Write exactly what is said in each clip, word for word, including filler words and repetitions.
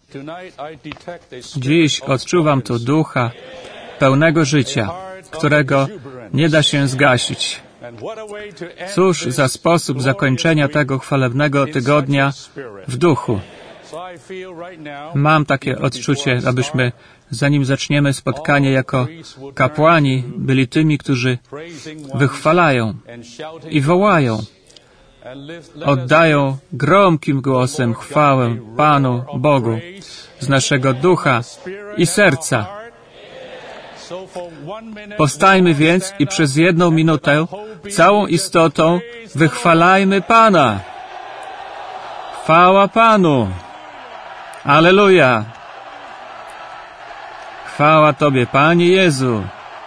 Dziś odczuwam tu ducha pełnego życia, którego nie da się zgasić. Cóż za sposób zakończenia tego chwalebnego tygodnia w duchu. Mam takie odczucie, abyśmy, zanim zaczniemy spotkanie jako kapłani, byli tymi, którzy wychwalają i wołają, oddają gromkim głosem chwałę Panu Bogu z naszego ducha i serca. Powstajmy więc i przez jedną minutę całą istotą wychwalajmy Pana. Chwała Panu. Alleluja. Chwała Tobie, Panie Jezu.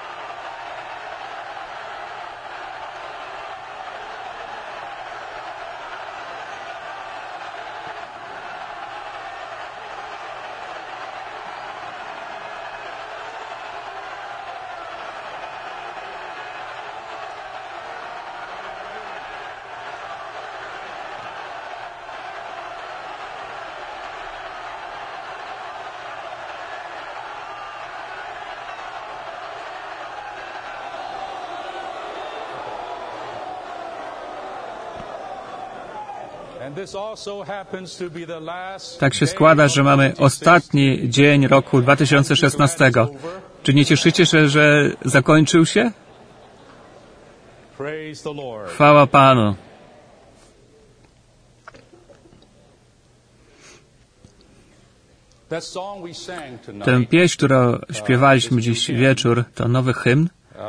Tak się składa, że mamy ostatni dzień roku dwa tysiące szesnastego. Czy nie cieszycie się, że zakończył się? Chwała Panu. Tę pieśń, którą śpiewaliśmy dziś wieczór, to nowy hymn.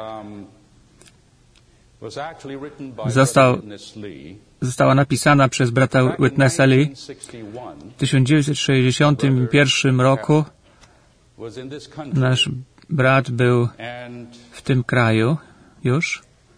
Został Została napisana przez brata Witnessa Lee w tysiąc dziewięćset sześćdziesiątym pierwszym roku. Nasz brat był w tym kraju już.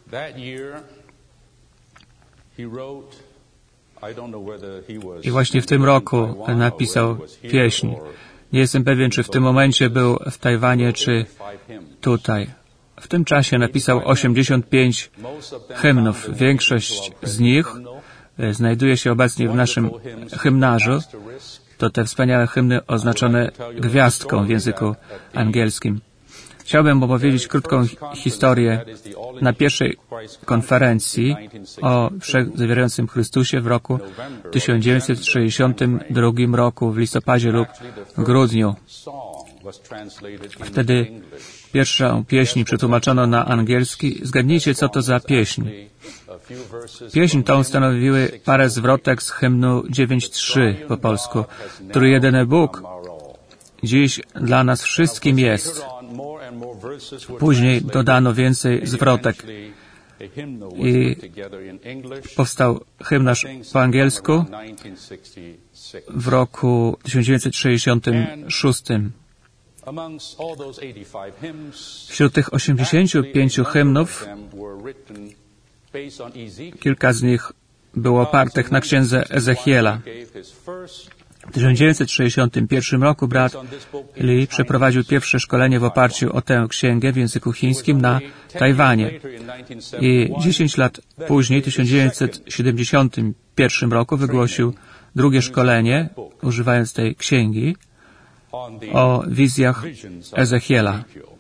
I właśnie w tym roku napisał pieśń. Nie jestem pewien, czy w tym momencie był w Tajwanie, czy tutaj. W tym czasie napisał osiemdziesiąt pięć hymnów. Większość z nich znajduje się obecnie w naszym hymnarzu. To te wspaniałe hymny oznaczone gwiazdką w języku angielskim. Chciałbym opowiedzieć krótką historię na pierwszej konferencji o Wszechzawierającym Chrystusie w roku tysiąc dziewięćset sześćdziesiątym drugim roku, w listopadzie lub w grudniu. Wtedy pierwszą pieśń przetłumaczono na angielski. Zgadnijcie, co to za pieśń. Pieśń tą stanowiły parę zwrotek z hymnu dziewięć trzy po polsku, który jedyny Bóg dziś dla nas wszystkim jest. Później dodano więcej zwrotek i powstał hymnarz po angielsku w roku tysiąc dziewięćset sześćdziesiątym szóstym. Wśród tych osiemdziesięciu pięciu hymnów kilka z nich było opartych na księdze Ezechiela. W tysiąc dziewięćset sześćdziesiątym pierwszym roku brat Lee przeprowadził pierwsze szkolenie w oparciu o tę księgę w języku chińskim na Tajwanie. I dziesięć lat później, w tysiąc dziewięćset siedemdziesiątym pierwszym roku, wygłosił drugie szkolenie, używając tej księgi, o wizjach Ezechiela.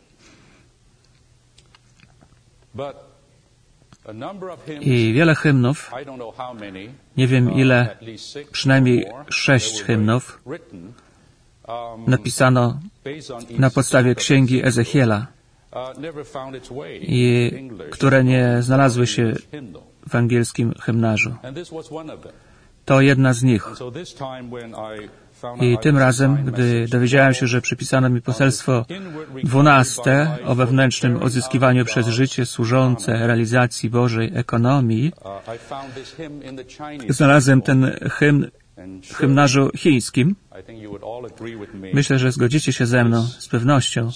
I wiele hymnów, nie wiem ile, przynajmniej sześć hymnów napisano na podstawie księgi Ezechiela, i które nie znalazły się w angielskim hymnarzu. To jedna z nich. I tym razem, gdy dowiedziałem się, że przypisano mi poselstwo dwunaste o wewnętrznym odzyskiwaniu przez życie służące realizacji Bożej ekonomii, znalazłem ten hymn w hymnarzu chińskim. Myślę, że zgodzicie się ze mną z pewnością,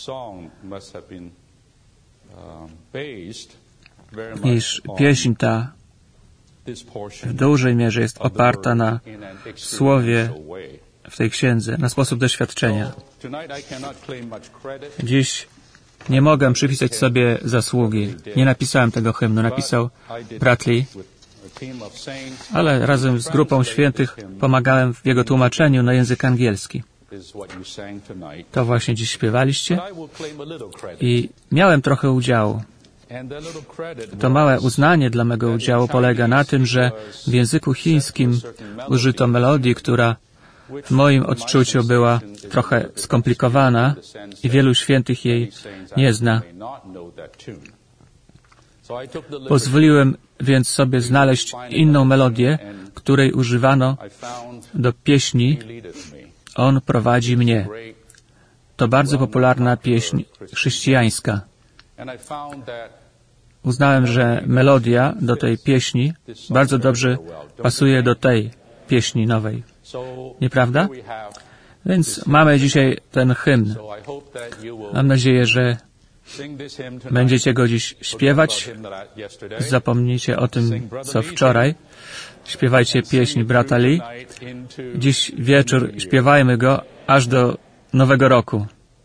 iż pieśń ta w dużej mierze jest oparta na słowie w tej księdze, na sposób doświadczenia. Dziś nie mogę przypisać sobie zasługi. Nie napisałem tego hymnu, napisał brat Lee, ale razem z grupą świętych pomagałem w jego tłumaczeniu na język angielski. To właśnie dziś śpiewaliście. I miałem trochę udziału. To małe uznanie dla mego udziału polega na tym, że w języku chińskim użyto melodii, która w moim odczuciu była trochę skomplikowana i wielu świętych jej nie zna. Pozwoliłem więc sobie znaleźć inną melodię, której używano do pieśni On prowadzi mnie. To bardzo popularna pieśń chrześcijańska. Uznałem, że melodia do tej pieśni bardzo dobrze pasuje do tej pieśni nowej. Nieprawda? Więc mamy dzisiaj ten hymn. Mam nadzieję, że będziecie go dziś śpiewać. Zapomnijcie o tym, co wczoraj. Śpiewajcie pieśń brata Lee. Dziś wieczór śpiewajmy go aż do Nowego Roku.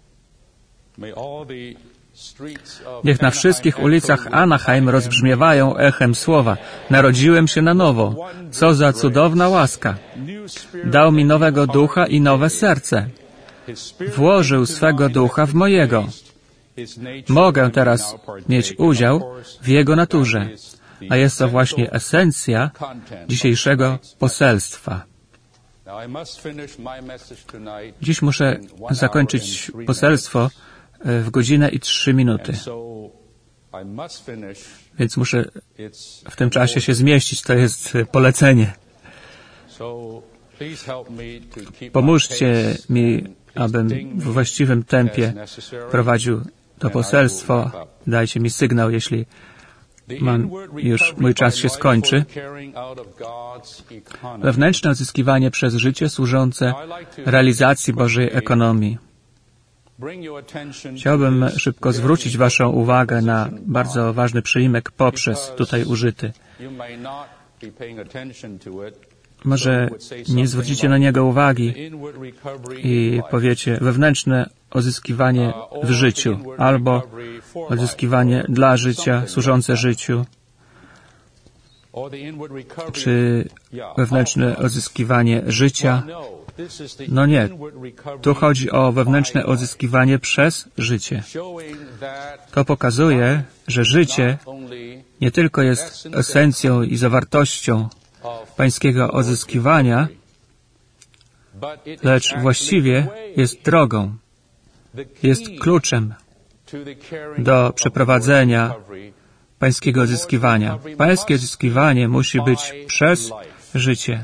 Niech na wszystkich ulicach Anaheim rozbrzmiewają echem słowa. Narodziłem się na nowo. Co za cudowna łaska. Dał mi nowego ducha i nowe serce. Włożył swego ducha w mojego. Mogę teraz mieć udział w Jego naturze, a jest to właśnie esencja dzisiejszego poselstwa. Dziś muszę zakończyć poselstwo w godzinę i trzy minuty. Więc muszę w tym czasie się zmieścić. To jest polecenie. Pomóżcie mi, abym w właściwym tempie prowadził to poselstwo. Dajcie mi sygnał, jeśli mam, już mój czas się skończy. Wewnętrzne odzyskiwanie przez życie służące realizacji Bożej ekonomii. Chciałbym szybko zwrócić Waszą uwagę na bardzo ważny przyimek poprzez tutaj użyty. Może nie zwrócicie na niego uwagi i powiecie wewnętrzne odzyskiwanie w życiu albo odzyskiwanie dla życia, służące życiu, czy wewnętrzne odzyskiwanie życia. No nie. Tu chodzi o wewnętrzne odzyskiwanie przez życie. To pokazuje, że życie nie tylko jest esencją i zawartością pańskiego odzyskiwania, lecz właściwie jest drogą, jest kluczem do przeprowadzenia pańskiego odzyskiwania. Pańskie odzyskiwanie musi być przez życie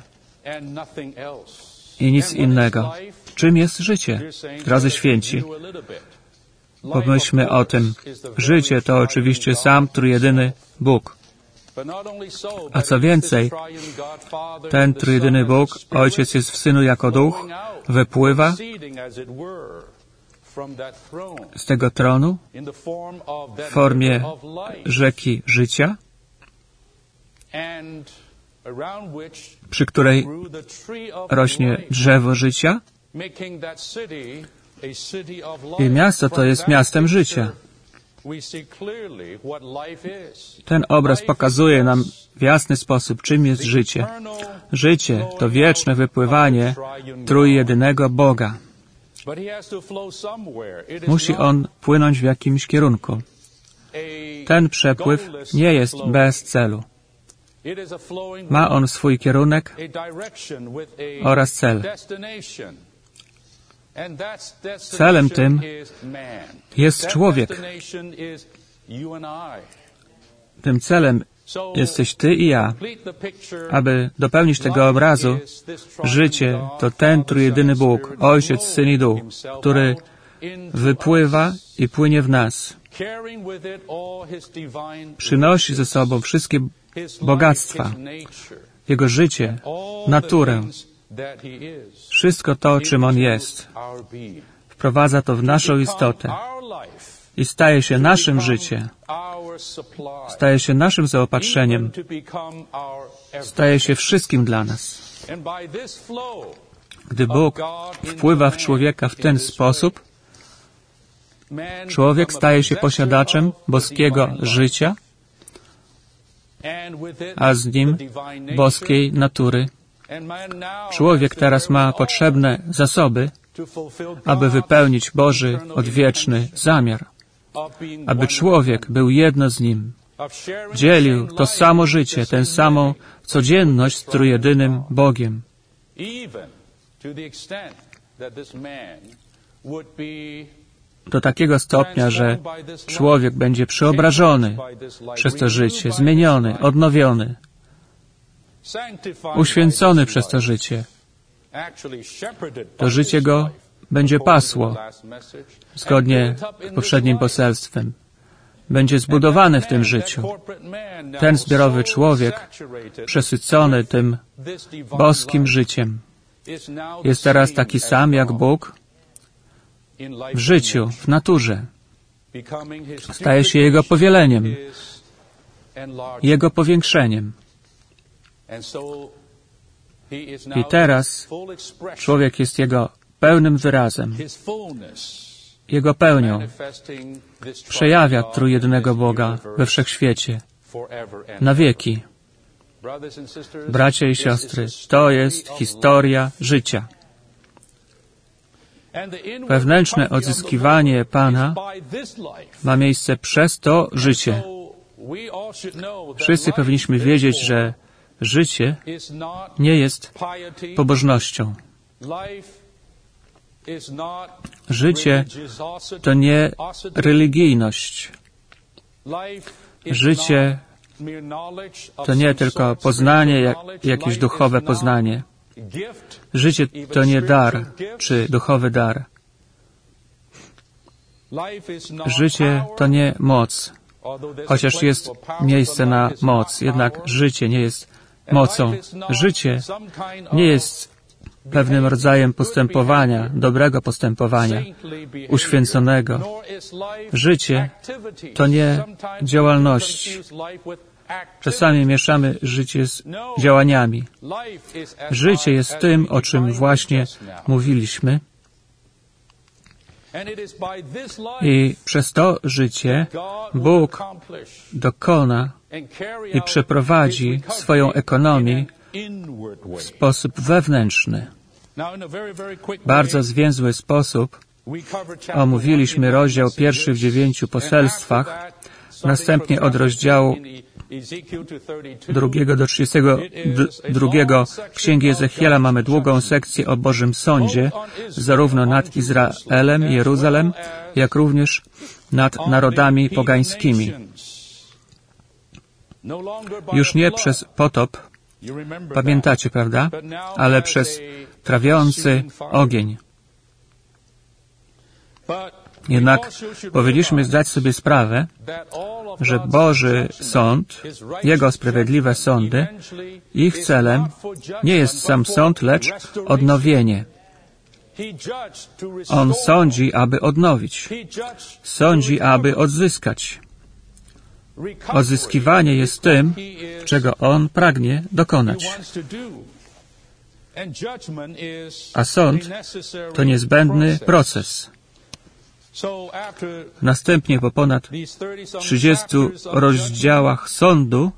i nic innego. Czym jest życie? Drodzy święci, pomyślmy o tym. Życie to oczywiście sam trójjedyny Bóg. A co więcej, ten trójjedyny Bóg, Ojciec jest w Synu jako Duch, wypływa z tego tronu w formie rzeki życia, przy której rośnie drzewo życia, i miasto to jest miastem życia. Ten obraz pokazuje nam w jasny sposób, czym jest życie. Życie to wieczne wypływanie trójjedynego Boga. Musi on płynąć w jakimś kierunku. Ten przepływ nie jest bez celu. Ma on swój kierunek oraz cel. Celem tym jest człowiek. Tym celem jesteś Ty i ja. Aby dopełnić tego obrazu, życie to ten trójjedyny Bóg, Ojciec, Syn i Duch, który wypływa i płynie w nas. Przynosi ze sobą wszystkie bogactwa, Jego życie, naturę, wszystko to, czym On jest. Wprowadza to w naszą istotę i staje się naszym życiem. Staje się naszym zaopatrzeniem. Staje się wszystkim dla nas. Gdy Bóg wpływa w człowieka w ten sposób, człowiek staje się posiadaczem boskiego życia, a z nim boskiej natury. Człowiek teraz ma potrzebne zasoby, aby wypełnić Boży odwieczny zamiar, aby człowiek był jedno z Nim, dzielił to samo życie, tę samą codzienność z trójjedynym Bogiem. Do takiego stopnia, że człowiek będzie przeobrażony przez to życie, zmieniony, odnowiony, uświęcony przez to życie. To życie go będzie pasło, zgodnie z poprzednim poselstwem. Będzie zbudowany w tym życiu. Ten zbiorowy człowiek, przesycony tym boskim życiem, jest teraz taki sam jak Bóg w życiu, w naturze. Staje się Jego powieleniem, Jego powiększeniem. I teraz człowiek jest Jego pełnym wyrazem, Jego pełnią. Przejawia trójjedynego Boga we wszechświecie, na wieki. Bracia i siostry, to jest historia życia. Wewnętrzne odzyskiwanie Pana ma miejsce przez to życie. Wszyscy powinniśmy wiedzieć, że życie nie jest pobożnością. Życie to nie religijność. Życie to nie tylko poznanie, jak, jakieś duchowe poznanie. Życie to nie dar, czy duchowy dar. Życie to nie moc, chociaż jest miejsce na moc, jednak życie nie jest mocą. Życie nie jest pewnym rodzajem postępowania, dobrego postępowania, uświęconego. Życie to nie działalność. Czasami mieszamy życie z działaniami. Życie jest tym, o czym właśnie mówiliśmy. I przez to życie Bóg dokona i przeprowadzi swoją ekonomię w sposób wewnętrzny. Bardzo zwięzły sposób omówiliśmy rozdział pierwszy w dziewięciu poselstwach, następnie od rozdziału drugiego do trzydziestego drugiego Księgi Ezechiela mamy długą sekcję o Bożym Sądzie, zarówno nad Izraelem, Jeruzalem, jak również nad narodami pogańskimi. Już nie przez potop, pamiętacie, prawda? Ale przez trawiący ogień. Jednak powinniśmy zdać sobie sprawę, że Boży Sąd, Jego sprawiedliwe sądy, ich celem nie jest sam sąd, lecz odnowienie. On sądzi, aby odnowić. Sądzi, aby odzyskać. Odzyskiwanie jest tym, czego On pragnie dokonać. A sąd to niezbędny proces. Następnie po ponad trzydziestu rozdziałach sądu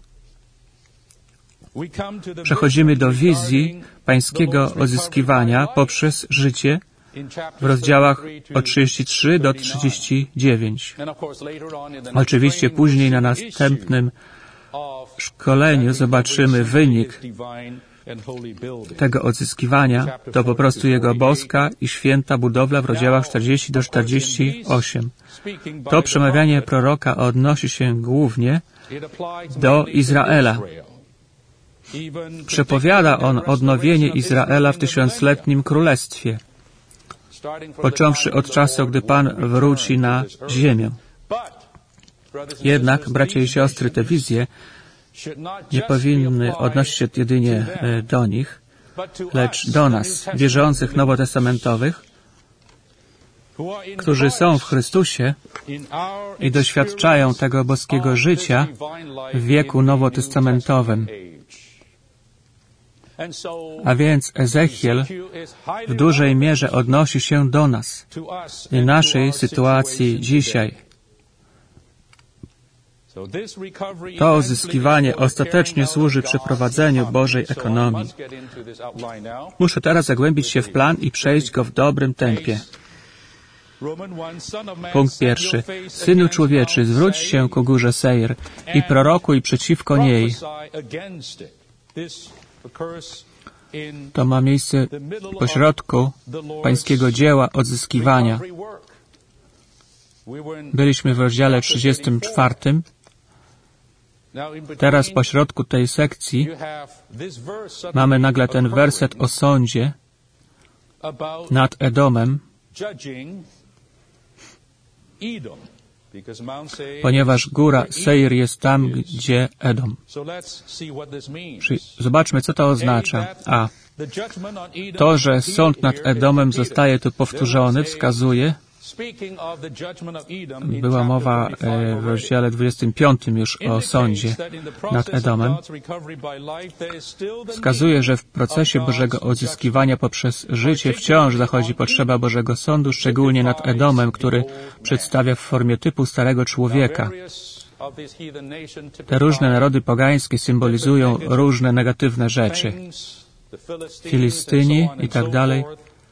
przechodzimy do wizji pańskiego odzyskiwania poprzez życie w rozdziałach od trzydziestu trzech do trzydziestu dziewięciu. Oczywiście później na następnym szkoleniu zobaczymy wynik tego odzyskiwania. To po prostu Jego boska i święta budowla w rozdziałach czterdziestu do czterdziestu ośmiu. To przemawianie proroka odnosi się głównie do Izraela. Przepowiada on odnowienie Izraela w tysiącletnim królestwie, począwszy od czasu, gdy Pan wróci na ziemię. Jednak, bracia i siostry, te wizje nie powinny odnosić się jedynie do nich, lecz do nas, wierzących nowotestamentowych, którzy są w Chrystusie i doświadczają tego boskiego życia w wieku nowotestamentowym. A więc Ezechiel w dużej mierze odnosi się do nas i naszej sytuacji dzisiaj. To uzyskiwanie ostatecznie służy przeprowadzeniu Bożej ekonomii. Muszę teraz zagłębić się w plan i przejść go w dobrym tempie. Punkt pierwszy. Synu człowieczy, zwróć się ku górze Seir i prorokuj przeciwko niej. To ma miejsce pośrodku pańskiego dzieła odzyskiwania. Byliśmy w rozdziale trzydziestym czwartym. Teraz pośrodku tej sekcji mamy nagle ten werset o sądzie nad Edomem, ponieważ góra Seir jest tam, gdzie Edom. Zobaczmy, co to oznacza. A. To, że sąd nad Edomem zostaje tu powtórzony, wskazuje, była mowa w rozdziale dwudziestym piątym już o sądzie nad Edomem, wskazuje, że w procesie Bożego odzyskiwania poprzez życie wciąż zachodzi potrzeba Bożego Sądu, szczególnie nad Edomem, który przedstawia w formie typu starego człowieka. Te różne narody pogańskie symbolizują różne negatywne rzeczy. Filistyni i tak dalej.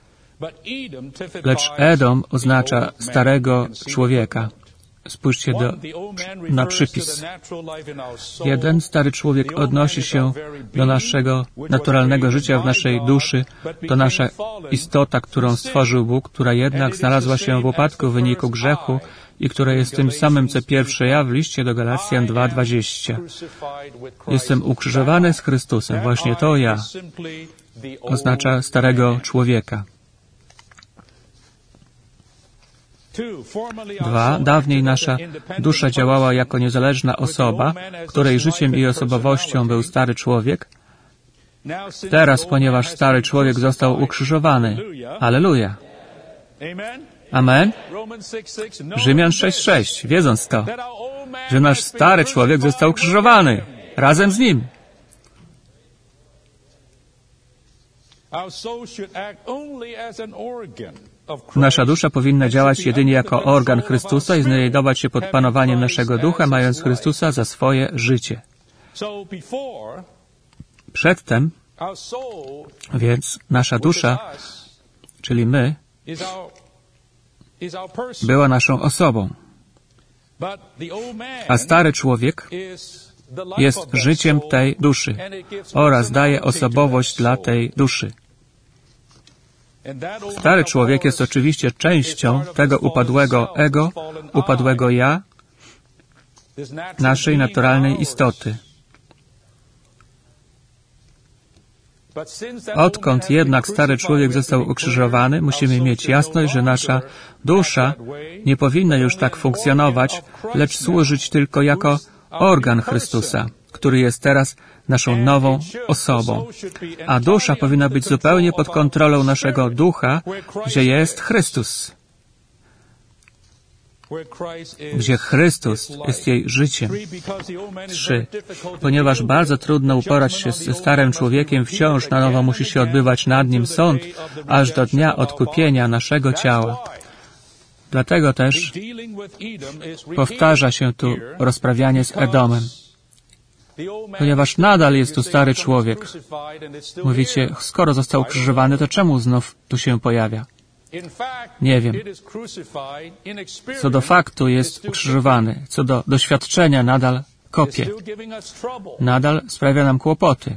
Lecz Edom oznacza starego człowieka. Spójrzcie do, na przypis. Jeden stary człowiek odnosi się do naszego naturalnego życia w naszej duszy. To nasza istota, którą stworzył Bóg, która jednak znalazła się w upadku w wyniku grzechu i która jest tym samym, co pierwsze ja w liście do Galacjan dwa dwadzieścia. Jestem ukrzyżowany z Chrystusem. Właśnie to ja oznacza starego człowieka. Dwa. Dawniej nasza dusza działała jako niezależna osoba, której życiem i osobowością był stary człowiek. Teraz, ponieważ stary człowiek został ukrzyżowany. Alleluja. Amen. Rzymian sześć sześć. Wiedząc to, że nasz stary człowiek został ukrzyżowany razem z nim. Nasza dusza powinna działać jedynie jako organ Chrystusa i znajdować się pod panowaniem naszego ducha, mając Chrystusa za swoje życie. Przedtem, więc nasza dusza, czyli my, była naszą osobą, a stary człowiek jest życiem tej duszy oraz daje osobowość dla tej duszy. Stary człowiek jest oczywiście częścią tego upadłego ego, upadłego ja, naszej naturalnej istoty. Odkąd jednak stary człowiek został ukrzyżowany, musimy mieć jasność, że nasza dusza nie powinna już tak funkcjonować, lecz służyć tylko jako organ Chrystusa, który jest teraz naszą nową osobą. A dusza powinna być zupełnie pod kontrolą naszego ducha, gdzie jest Chrystus. Gdzie Chrystus jest jej życiem. Trzy. Ponieważ bardzo trudno uporać się ze starym człowiekiem, wciąż na nowo musi się odbywać nad nim sąd, aż do dnia odkupienia naszego ciała. Dlatego też powtarza się tu rozprawianie z Edomem. Ponieważ nadal jest tu stary człowiek. Mówicie, skoro został ukrzyżowany, to czemu znów tu się pojawia? Nie wiem. Co do faktu jest ukrzyżowany. Co do doświadczenia nadal kopie. Nadal sprawia nam kłopoty.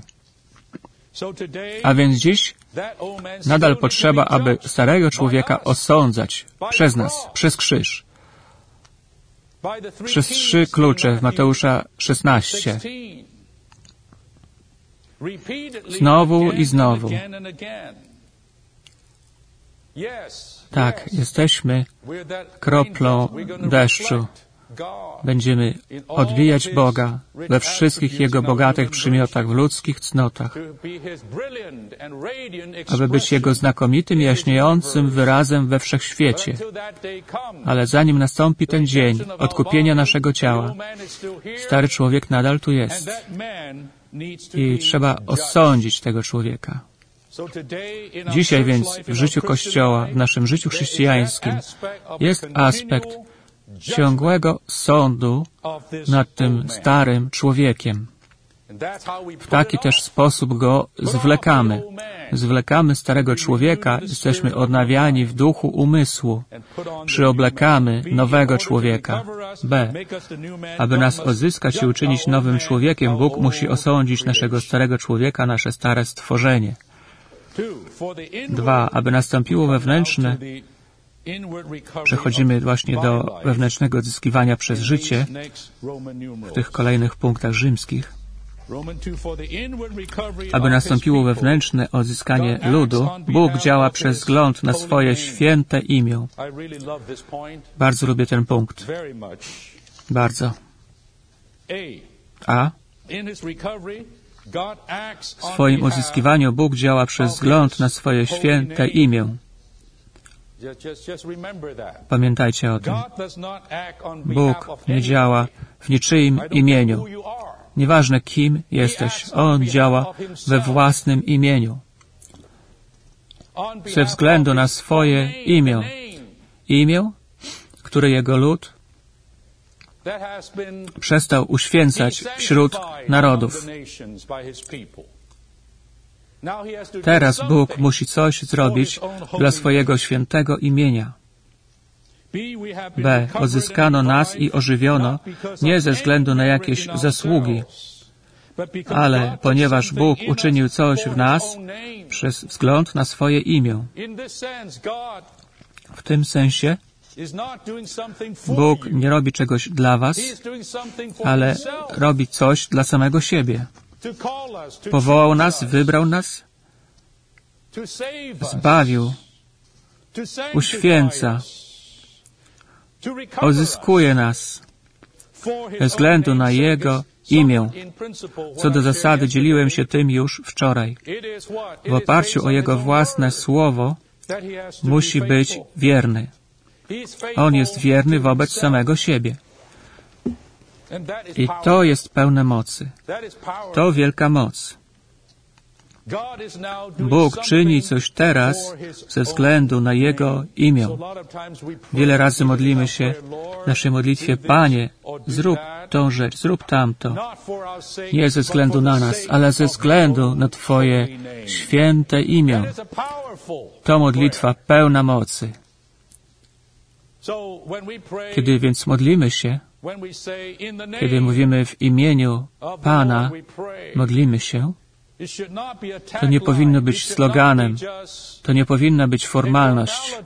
A więc dziś nadal potrzeba, aby starego człowieka osądzać przez nas, przez krzyż. Przez trzy klucze w Mateusza szesnaście. Znowu i znowu. Tak, jesteśmy kroplą deszczu. Będziemy odbijać Boga we wszystkich Jego bogatych przymiotach, w ludzkich cnotach, aby być Jego znakomitym, jaśniejącym wyrazem we wszechświecie. Ale zanim nastąpi ten dzień odkupienia naszego ciała, stary człowiek nadal tu jest. I trzeba osądzić tego człowieka. Dzisiaj więc w życiu Kościoła, w naszym życiu chrześcijańskim jest aspekt ciągłego sądu nad tym starym człowiekiem. W taki też sposób go zwlekamy. Zwlekamy starego człowieka, jesteśmy odnawiani w duchu umysłu. Przyoblekamy nowego człowieka. B. Aby nas odzyskać i uczynić nowym człowiekiem, Bóg musi osądzić naszego starego człowieka, nasze stare stworzenie. Dwa. Aby nastąpiło wewnętrzne, przechodzimy właśnie do wewnętrznego odzyskiwania przez życie w tych kolejnych punktach rzymskich. Aby nastąpiło wewnętrzne odzyskanie ludu, Bóg działa przez wzgląd na swoje święte imię. Bardzo lubię ten punkt. Bardzo. A. W swoim odzyskiwaniu Bóg działa przez wzgląd na swoje święte imię. Pamiętajcie o tym. Bóg nie działa w niczyim imieniu. Nieważne kim jesteś, On działa we własnym imieniu. Ze względu na swoje imię. Imię, które Jego lud przestał uświęcać wśród narodów. Teraz Bóg musi coś zrobić dla swojego świętego imienia. B. Odzyskano nas i ożywiono nie ze względu na jakieś zasługi, ale ponieważ Bóg uczynił coś w nas przez wzgląd na swoje imię. W tym sensie Bóg nie robi czegoś dla was, ale robi coś dla samego siebie. Powołał nas, wybrał nas, zbawił, uświęca, odzyskuje nas ze względu na Jego imię. Co do zasady dzieliłem się tym już wczoraj. W oparciu o Jego własne słowo musi być wierny. On jest wierny wobec samego siebie. I to jest pełne mocy. To wielka moc. Bóg czyni coś teraz ze względu na Jego imię. Wiele razy modlimy się w naszej modlitwie: Panie, zrób tą rzecz, zrób tamto. Nie ze względu na nas, ale ze względu na Twoje święte imię. To modlitwa pełna mocy. Kiedy więc modlimy się, kiedy mówimy w imieniu Pana, modlimy się, to nie powinno być sloganem, to nie powinna być formalność.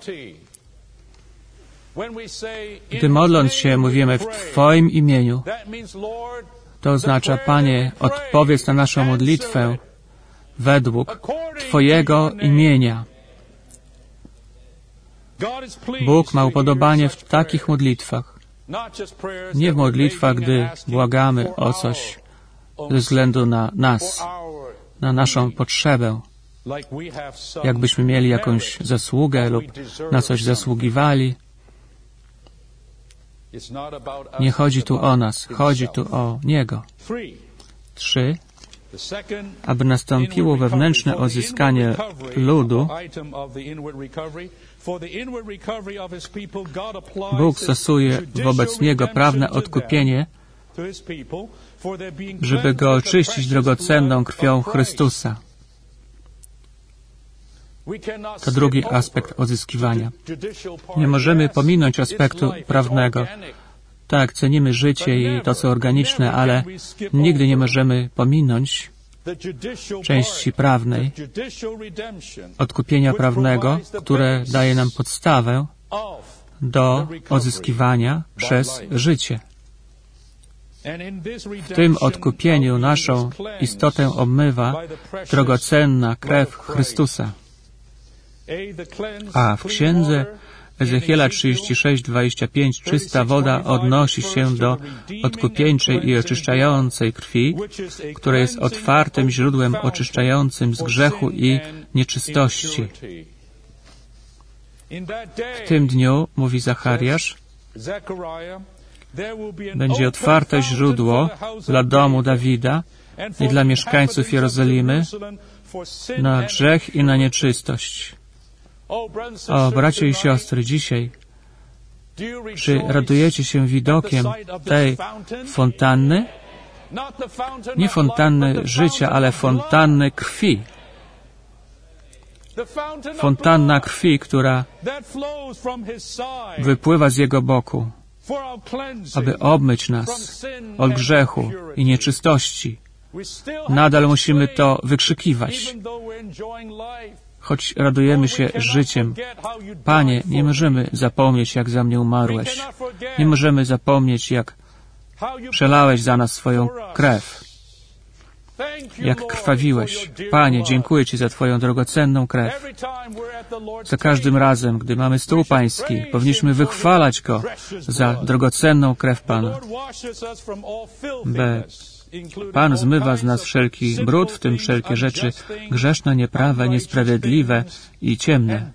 Gdy modląc się mówimy w Twoim imieniu, to oznacza: Panie, odpowiedz na naszą modlitwę według Twojego imienia. Bóg ma upodobanie w takich modlitwach. Nie w modlitwach, gdy błagamy o coś ze względu na nas, na naszą potrzebę, jakbyśmy mieli jakąś zasługę lub na coś zasługiwali. Nie chodzi tu o nas, chodzi tu o Niego. Trzy. Aby nastąpiło wewnętrzne odzyskanie ludu, Bóg stosuje wobec Niego prawne odkupienie, żeby Go oczyścić drogocenną krwią Chrystusa. To drugi aspekt odzyskiwania. Nie możemy pominąć aspektu prawnego. Tak, cenimy życie i to, co organiczne, ale nigdy nie możemy pominąć części prawnej, odkupienia prawnego, które daje nam podstawę do odzyskiwania przez życie. W tym odkupieniu naszą istotę obmywa drogocenna krew Chrystusa. A w księdze Ezechiela trzydzieści sześć, dwadzieścia pięć czysta woda odnosi się do odkupieńczej i oczyszczającej krwi, która jest otwartym źródłem oczyszczającym z grzechu i nieczystości. W tym dniu, mówi Zachariasz, będzie otwarte źródło dla domu Dawida i dla mieszkańców Jerozolimy na grzech i na nieczystość. O, bracia i siostry, dzisiaj Czy radujecie się widokiem tej fontanny? Nie fontanny życia, ale fontanny krwi. Fontanna krwi, która wypływa z Jego boku, aby obmyć nas od grzechu i nieczystości. Nadal musimy to wykrzykiwać. Choć radujemy się życiem. Panie, nie możemy zapomnieć, jak za mnie umarłeś. Nie możemy zapomnieć, jak przelałeś za nas swoją krew. Jak krwawiłeś. Panie, dziękuję Ci za Twoją drogocenną krew. Za każdym razem, gdy mamy stół Pański, powinniśmy wychwalać Go za drogocenną krew Pana. B. Pan zmywa z nas wszelki brud, w tym wszelkie rzeczy grzeszne, nieprawe, niesprawiedliwe i ciemne.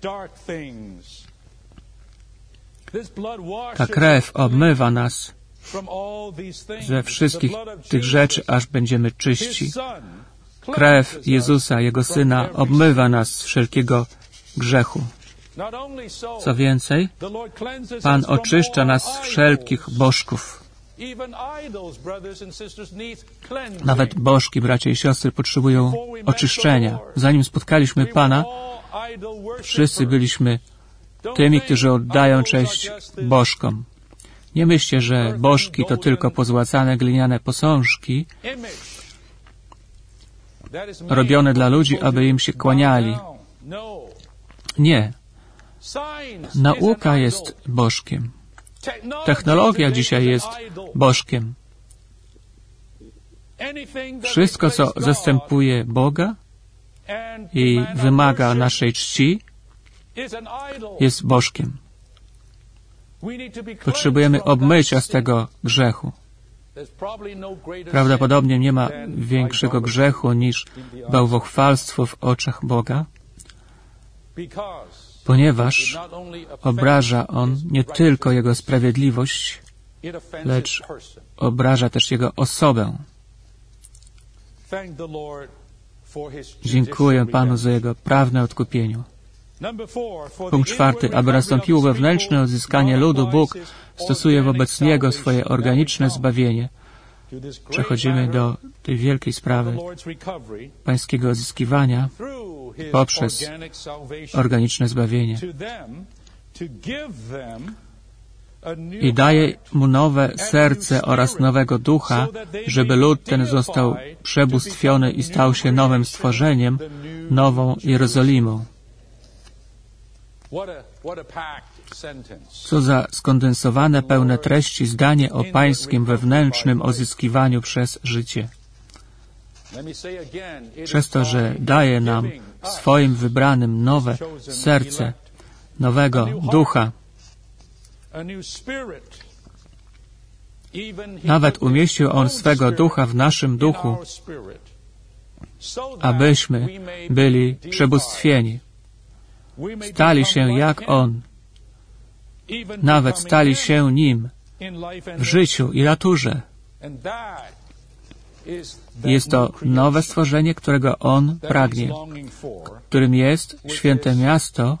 Ta krew obmywa nas ze wszystkich tych rzeczy, aż będziemy czyści. Krew Jezusa, Jego Syna, obmywa nas z wszelkiego grzechu. Co więcej, Pan oczyszcza nas z wszelkich bożków. Nawet bożki, bracia i siostry, potrzebują oczyszczenia. Zanim spotkaliśmy Pana, wszyscy byliśmy tymi, którzy oddają cześć bożkom. Nie myślcie, że bożki to tylko pozłacane gliniane posążki robione dla ludzi, aby im się kłaniali. Nie. Nauka jest bożkiem. Technologia dzisiaj jest bożkiem. Wszystko, co zastępuje Boga i wymaga naszej czci, jest bożkiem. Potrzebujemy obmycia z tego grzechu. Prawdopodobnie nie ma większego grzechu niż bałwochwalstwo w oczach Boga, ponieważ obraża on nie tylko Jego sprawiedliwość, lecz obraża też Jego osobę. Dziękuję Panu za Jego prawne odkupienie. Punkt czwarty. Aby nastąpiło wewnętrzne odzyskanie ludu, Bóg stosuje wobec niego swoje organiczne zbawienie. Przechodzimy do tej wielkiej sprawy pańskiego odzyskiwania poprzez organiczne zbawienie. I daje mu nowe serce oraz nowego ducha, żeby lud ten został przebóstwiony i stał się nowym stworzeniem, nową Jerozolimą. Co za skondensowane, pełne treści zdanie o pańskim wewnętrznym odzyskiwaniu przez życie. Przez to, że daje nam swoim wybranym nowe serce, nowego ducha. Nawet umieścił On swego ducha w naszym duchu, abyśmy byli przebóstwieni. Stali się jak On. Nawet stali się Nim w życiu i naturze. Jest to nowe stworzenie, którego On pragnie, którym jest święte miasto,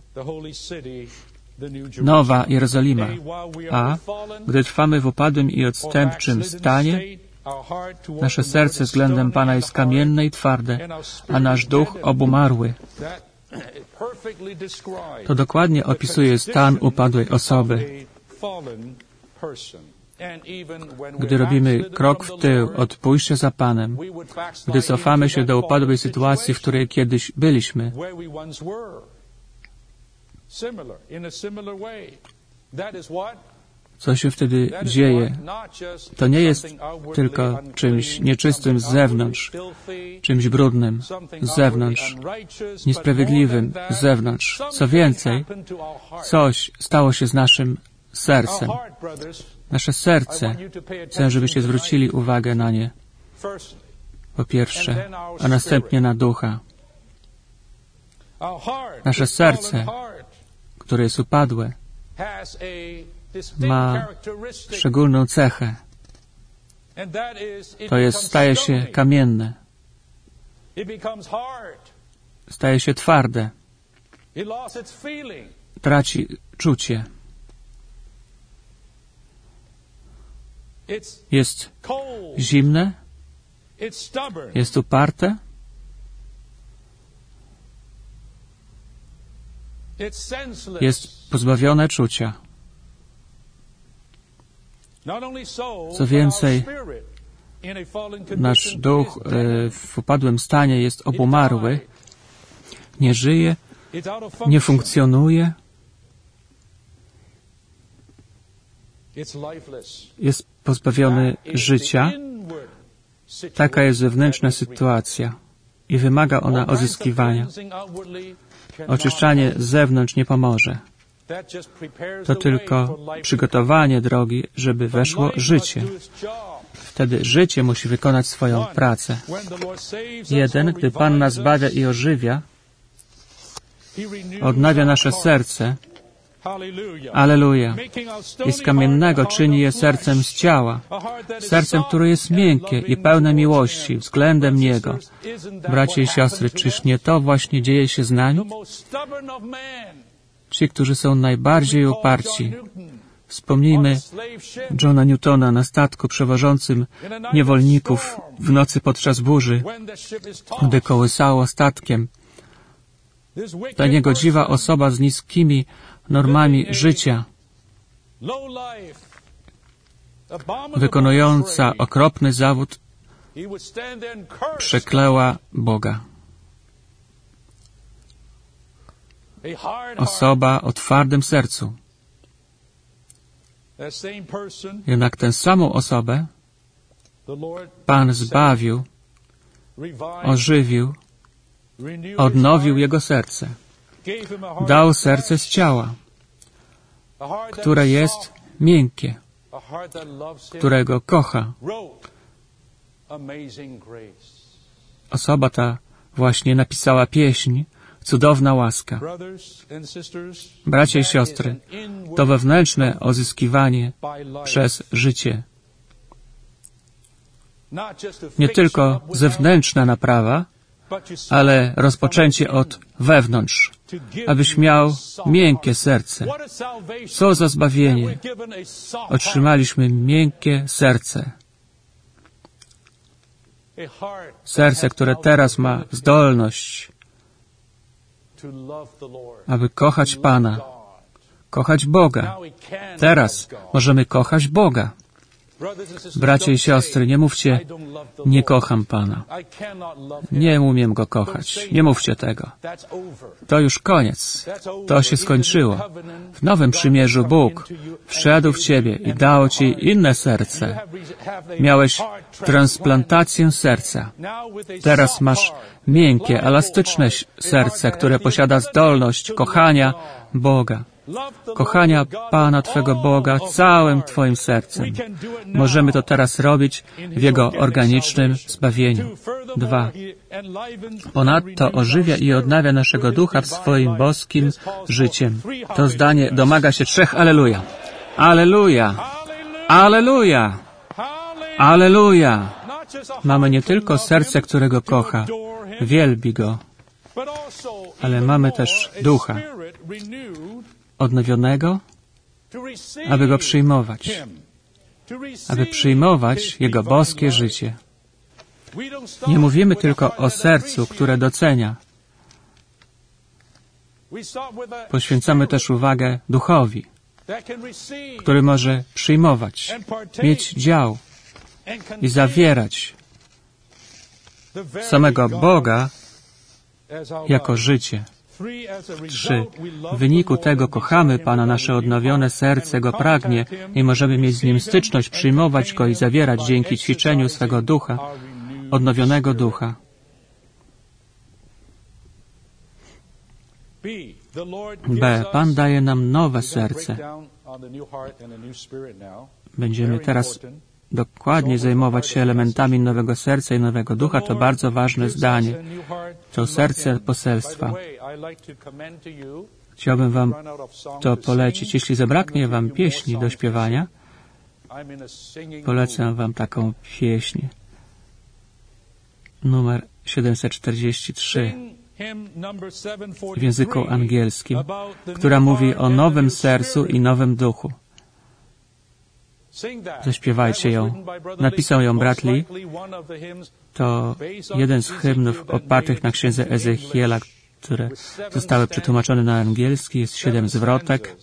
Nowa Jerozolima. A gdy trwamy w upadłym i odstępczym stanie, nasze serce względem Pana jest kamienne i twarde, a nasz duch obumarły. To dokładnie opisuje stan upadłej osoby. Gdy robimy krok w tył od pójścia za Panem, gdy cofamy się do upadłej sytuacji, w której kiedyś byliśmy, co się wtedy dzieje? To nie jest tylko czymś nieczystym z zewnątrz, czymś brudnym z zewnątrz, niesprawiedliwym z zewnątrz. Co więcej, coś stało się z naszym sercem. Nasze serce, chcę, żebyście zwrócili uwagę na nie. Po pierwsze, a następnie na ducha. Nasze serce, które jest upadłe, ma szczególną cechę. To jest, staje się kamienne. Staje się twarde. Traci czucie. Jest zimne, jest uparte, jest pozbawione czucia. Co więcej, nasz duch w upadłym stanie jest obumarły, nie żyje, nie funkcjonuje, jest pozbawiony życia. Taka jest zewnętrzna sytuacja i wymaga ona odzyskiwania. Oczyszczanie z zewnątrz nie pomoże. To tylko przygotowanie drogi, żeby weszło życie. Wtedy życie musi wykonać swoją pracę. Jeden, gdy Pan nas zbawia i ożywia, odnawia nasze serce. Alleluja. I z kamiennego czyni je sercem z ciała. Sercem, które jest miękkie i pełne miłości względem Niego. Bracia i siostry, czyż nie to właśnie dzieje się z nami? Ci, którzy są najbardziej uparci. Wspomnijmy Johna Newtona na statku przewożącym niewolników w nocy podczas burzy, gdy kołysało statkiem. Ta niegodziwa osoba z niskimi normami życia, wykonująca okropny zawód, przekleła Boga. Osoba o twardym sercu. Jednak tę samą osobę Pan zbawił, ożywił, odnowił jego serce. Dał serce z ciała, które jest miękkie, którego kocha. Osoba ta właśnie napisała pieśń Cudowna łaska. Bracia i siostry, to wewnętrzne odzyskiwanie przez życie. Nie tylko zewnętrzna naprawa, ale rozpoczęcie od wewnątrz, abyś miał miękkie serce. Co za zbawienie! Otrzymaliśmy miękkie serce. Serce, które teraz ma zdolność, aby kochać Pana, kochać Boga. Teraz możemy kochać Boga. Bracia i siostry, nie mówcie, nie kocham Pana. Nie umiem Go kochać. Nie mówcie tego. To już koniec. To się skończyło. W Nowym Przymierzu Bóg wszedł w Ciebie i dał Ci inne serce. Miałeś transplantację serca. Teraz masz miękkie, elastyczne serce, które posiada zdolność kochania Boga. Kochania Pana Twego Boga całym Twoim sercem. Możemy to teraz robić w Jego organicznym zbawieniu. Dwa. Ponadto ożywia i odnawia naszego ducha w swoim boskim życiem. To zdanie domaga się trzech alleluja. Alleluja! Alleluja! Alleluja! Mamy nie tylko serce, którego kocha, wielbi Go, ale mamy też ducha odnowionego, aby Go przyjmować, aby przyjmować Jego boskie życie. Nie mówimy tylko o sercu, które docenia. Poświęcamy też uwagę duchowi, który może przyjmować, mieć dział i zawierać samego Boga jako życie. Trzy. W wyniku tego kochamy Pana, nasze odnowione serce Go pragnie i możemy mieć z Nim styczność, przyjmować Go i zawierać dzięki ćwiczeniu swego ducha, odnowionego ducha. B. Pan daje nam nowe serce. Będziemy teraz dokładnie zajmować się elementami nowego serca i nowego ducha. To bardzo ważne zdanie. To serce poselstwa. Chciałbym Wam to polecić. Jeśli zabraknie Wam pieśni do śpiewania, polecam Wam taką pieśń. Numer siedemset czterdzieści trzy w języku angielskim, która mówi o nowym sercu i nowym duchu. Zaśpiewajcie ją. Napisał ją brat Lee. To jeden z hymnów opartych na księdze Ezechiela, które zostały przetłumaczone na angielski. Jest siedem zwrotek.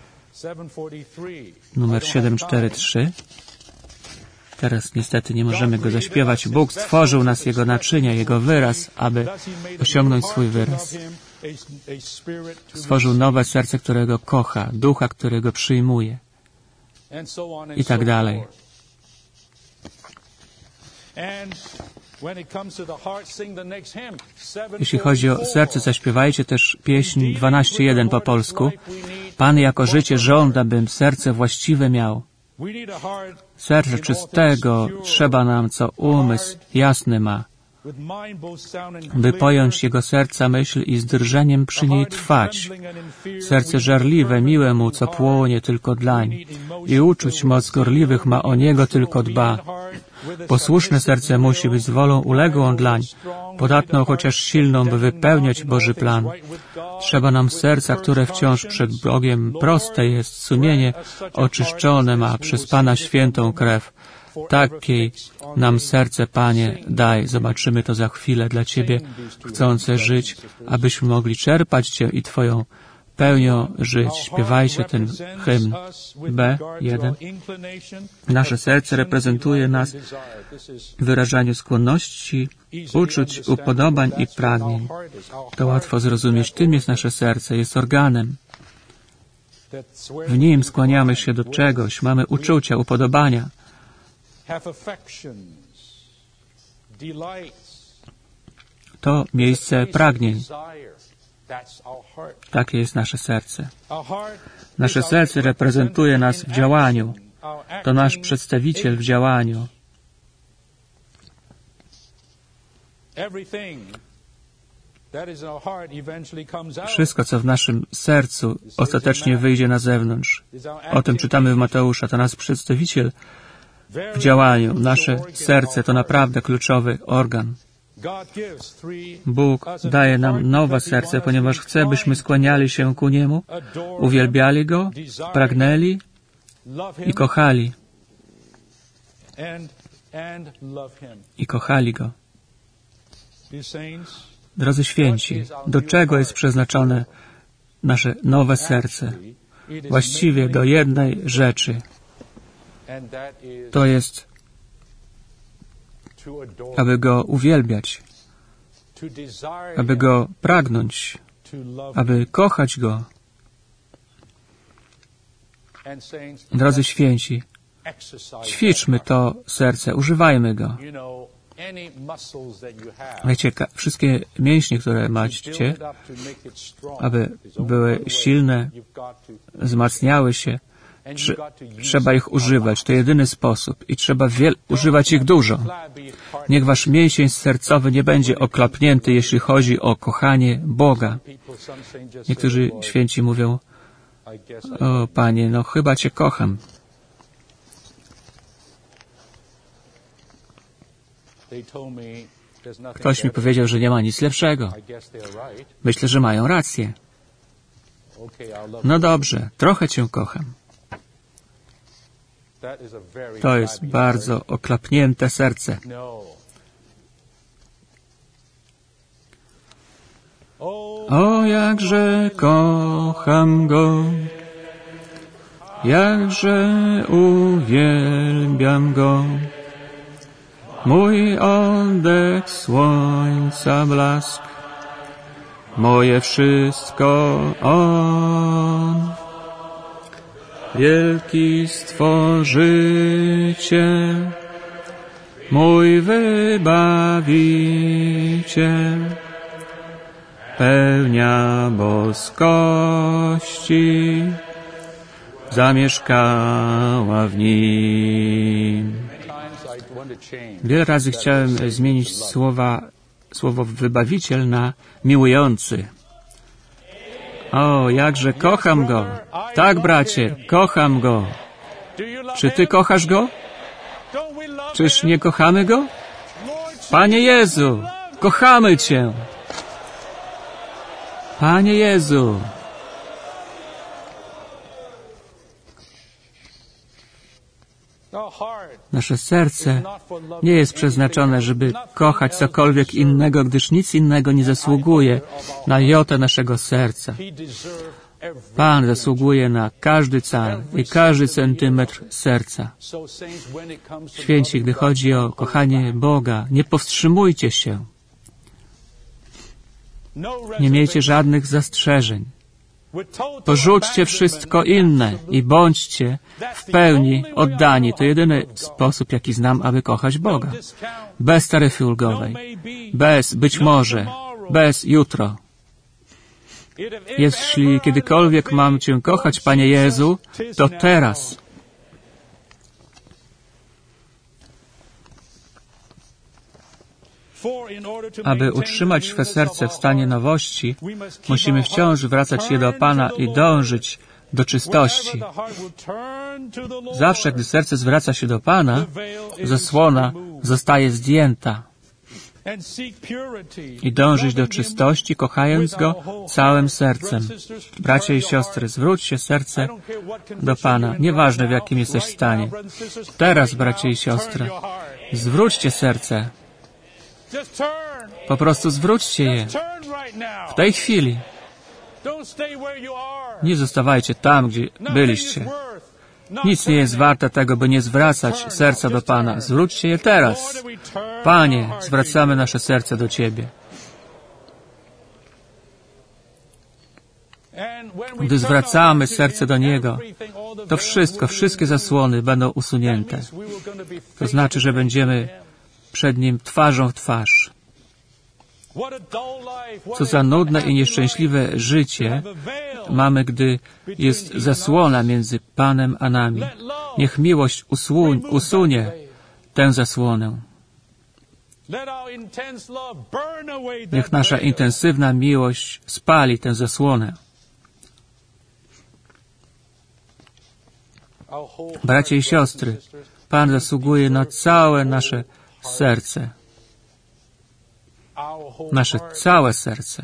Numer siedem cztery trzy. Teraz niestety nie możemy go zaśpiewać. Bóg stworzył nas, Jego naczynia, Jego wyraz, aby osiągnąć swój wyraz. Stworzył nowe serce, którego kocha, ducha, którego przyjmuje. I tak dalej. Jeśli chodzi o serce, zaśpiewajcie też pieśń dwanaście jeden po polsku. Pan jako życie żąda, bym serce właściwe miał. Serce czystego trzeba nam, co umysł jasny ma, by pojąć Jego serca myśl i z drżeniem przy niej trwać. Serce żarliwe, miłe Mu, co płonie tylko dlań i uczuć moc gorliwych ma o Niego tylko dba. Posłuszne serce musi być z wolą uległą dlań, podatną chociaż silną, by wypełniać Boży plan. Trzeba nam serca, które wciąż przed Bogiem proste jest, sumienie oczyszczone ma przez Pana świętą krew. Takiej nam serce, Panie, daj. Zobaczymy to za chwilę dla Ciebie, chcące żyć, abyśmy mogli czerpać Cię i Twoją pełnią żyć. Śpiewajcie ten hymn. B jeden. Nasze serce reprezentuje nas w wyrażaniu skłonności, uczuć, upodobań i pragnień. To łatwo zrozumieć. Tym jest nasze serce. Jest organem. W nim skłaniamy się do czegoś. Mamy uczucia, upodobania. To miejsce pragnień. Takie jest nasze serce. Nasze serce reprezentuje nas w działaniu. To nasz przedstawiciel w działaniu. Wszystko, co w naszym sercu, ostatecznie wyjdzie na zewnątrz. O tym czytamy w Mateusza. To nasz przedstawiciel w działaniu. Nasze serce to naprawdę kluczowy organ. Bóg daje nam nowe serce, ponieważ chce, byśmy skłaniali się ku Niemu, uwielbiali Go, pragnęli i kochali. I kochali Go. Drodzy święci, do czego jest przeznaczone nasze nowe serce? Właściwie do jednej rzeczy. To jest, aby Go uwielbiać, aby Go pragnąć, aby kochać Go. Drodzy święci, ćwiczmy to serce, używajmy go. Wiecie, wszystkie mięśnie, które macie, aby były silne, wzmacniały się, Trze trzeba ich używać. To jedyny sposób. I trzeba używać ich dużo. Niech wasz mięsień sercowy nie będzie oklapnięty, jeśli chodzi o kochanie Boga. Niektórzy święci mówią: o Panie, no chyba Cię kocham. Ktoś mi powiedział, że nie ma nic lepszego. Myślę, że mają rację. No dobrze, trochę Cię kocham. To jest bardzo oklapnięte serce. O, jakże kocham Go, jakże uwielbiam Go. Mój oddech, słońca blask, moje wszystko On. Wielki Stworzyciel, mój Wybawiciel, pełnia boskości zamieszkała w Nim. Wiele razy chciałem zmienić słowa, słowo wybawiciel na miłujący. O, jakże kocham Go. Tak, bracie, kocham Go. Czy Ty kochasz Go? Czyż nie kochamy Go? Panie Jezu, kochamy Cię. Panie Jezu. Nasze serce nie jest przeznaczone, żeby kochać cokolwiek innego, gdyż nic innego nie zasługuje na jotę naszego serca. Pan zasługuje na każdy cal i każdy centymetr serca. Święci, gdy chodzi o kochanie Boga, nie powstrzymujcie się. Nie miejcie żadnych zastrzeżeń. Porzućcie wszystko inne i bądźcie w pełni oddani. To jedyny sposób, jaki znam, aby kochać Boga. Bez taryfy ulgowej. Bez być może. Bez jutro. Jeśli kiedykolwiek mam Cię kochać, Panie Jezu, to teraz. Aby utrzymać swe serce w stanie nowości, musimy wciąż zwracać je do Pana i dążyć do czystości. Zawsze, gdy serce zwraca się do Pana, zasłona zostaje zdjęta. I dążyć do czystości, kochając Go całym sercem. Bracia i siostry, zwróćcie serce do Pana, nieważne w jakim jesteś stanie. Teraz, bracia i siostry, zwróćcie serce. Po prostu zwróćcie je. W tej chwili. Nie zostawajcie tam, gdzie byliście. Nic nie jest warte tego, by nie zwracać serca do Pana. Zwróćcie je teraz. Panie, zwracamy nasze serce do Ciebie. Gdy zwracamy serce do Niego, to wszystko, wszystkie zasłony będą usunięte. To znaczy, że będziemy przed Nim twarzą w twarz. Co za nudne i nieszczęśliwe życie mamy, gdy jest zasłona między Panem a nami. Niech miłość usłuń, usunie tę zasłonę. Niech nasza intensywna miłość spali tę zasłonę. Bracia i siostry, Pan zasługuje na całe nasze serce. Nasze całe serce.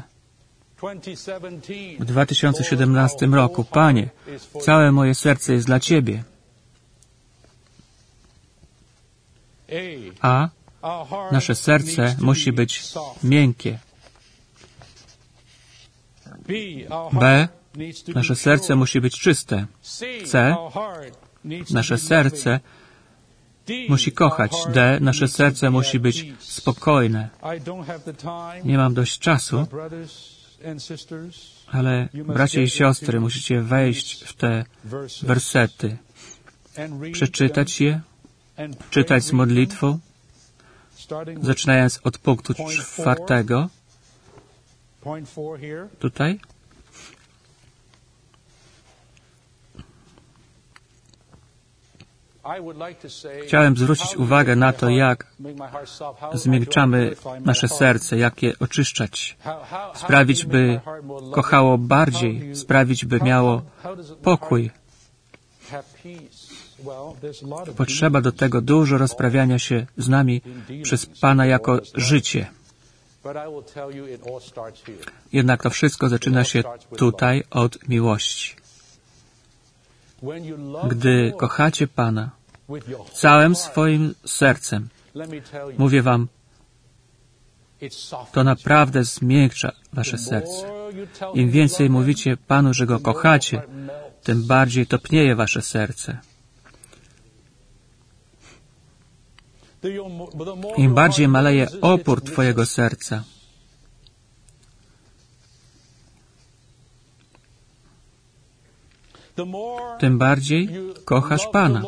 W dwa tysiące siedemnastym roku, Panie, całe moje serce jest dla Ciebie. A nasze serce musi być miękkie. B. Nasze serce musi być czyste. C. Nasze serce musi kochać. D. Nasze serce musi być spokojne. Nie mam dość czasu, ale bracia i siostry, musicie wejść w te wersety, przeczytać je, czytać z modlitwą, zaczynając od punktu czwartego, tutaj. Chciałem zwrócić uwagę na to, jak zmiękczamy nasze serce, jak je oczyszczać, sprawić, by kochało bardziej, sprawić, by miało pokój. Potrzeba do tego dużo rozprawiania się z nami przez Pana jako życie. Jednak to wszystko zaczyna się tutaj od miłości. Gdy kochacie Pana całym swoim sercem, mówię wam, to naprawdę zmiękcza wasze serce. Im więcej mówicie Panu, że Go kochacie, tym bardziej topnieje wasze serce. Im bardziej maleje opór twojego serca, tym bardziej kochasz Pana.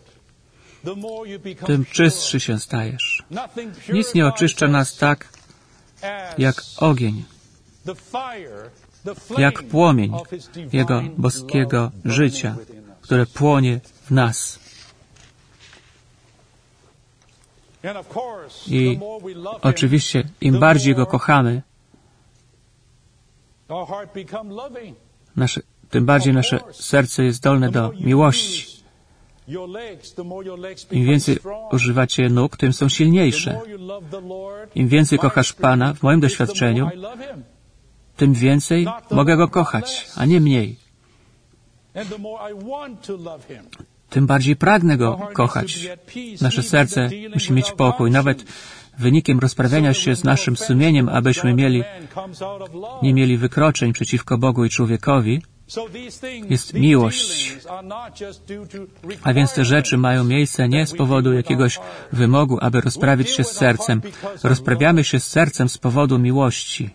Tym czystszy się stajesz. Nic nie oczyszcza nas tak, jak ogień, jak płomień Jego boskiego życia, które płonie w nas. I oczywiście, im bardziej Go kochamy, nasze, tym bardziej nasze serce jest zdolne do miłości. Im więcej używacie nóg, tym są silniejsze. Im więcej kochasz Pana, w moim doświadczeniu, tym więcej mogę Go kochać, a nie mniej. tym bardziej pragnę Go kochać. Nasze serce musi mieć pokój. Nawet wynikiem rozprawiania się z naszym sumieniem, abyśmy mieli, nie mieli wykroczeń przeciwko Bogu i człowiekowi, jest miłość. A więc te rzeczy mają miejsce nie z powodu jakiegoś wymogu, aby rozprawić się z sercem. Rozprawiamy się z sercem z powodu miłości.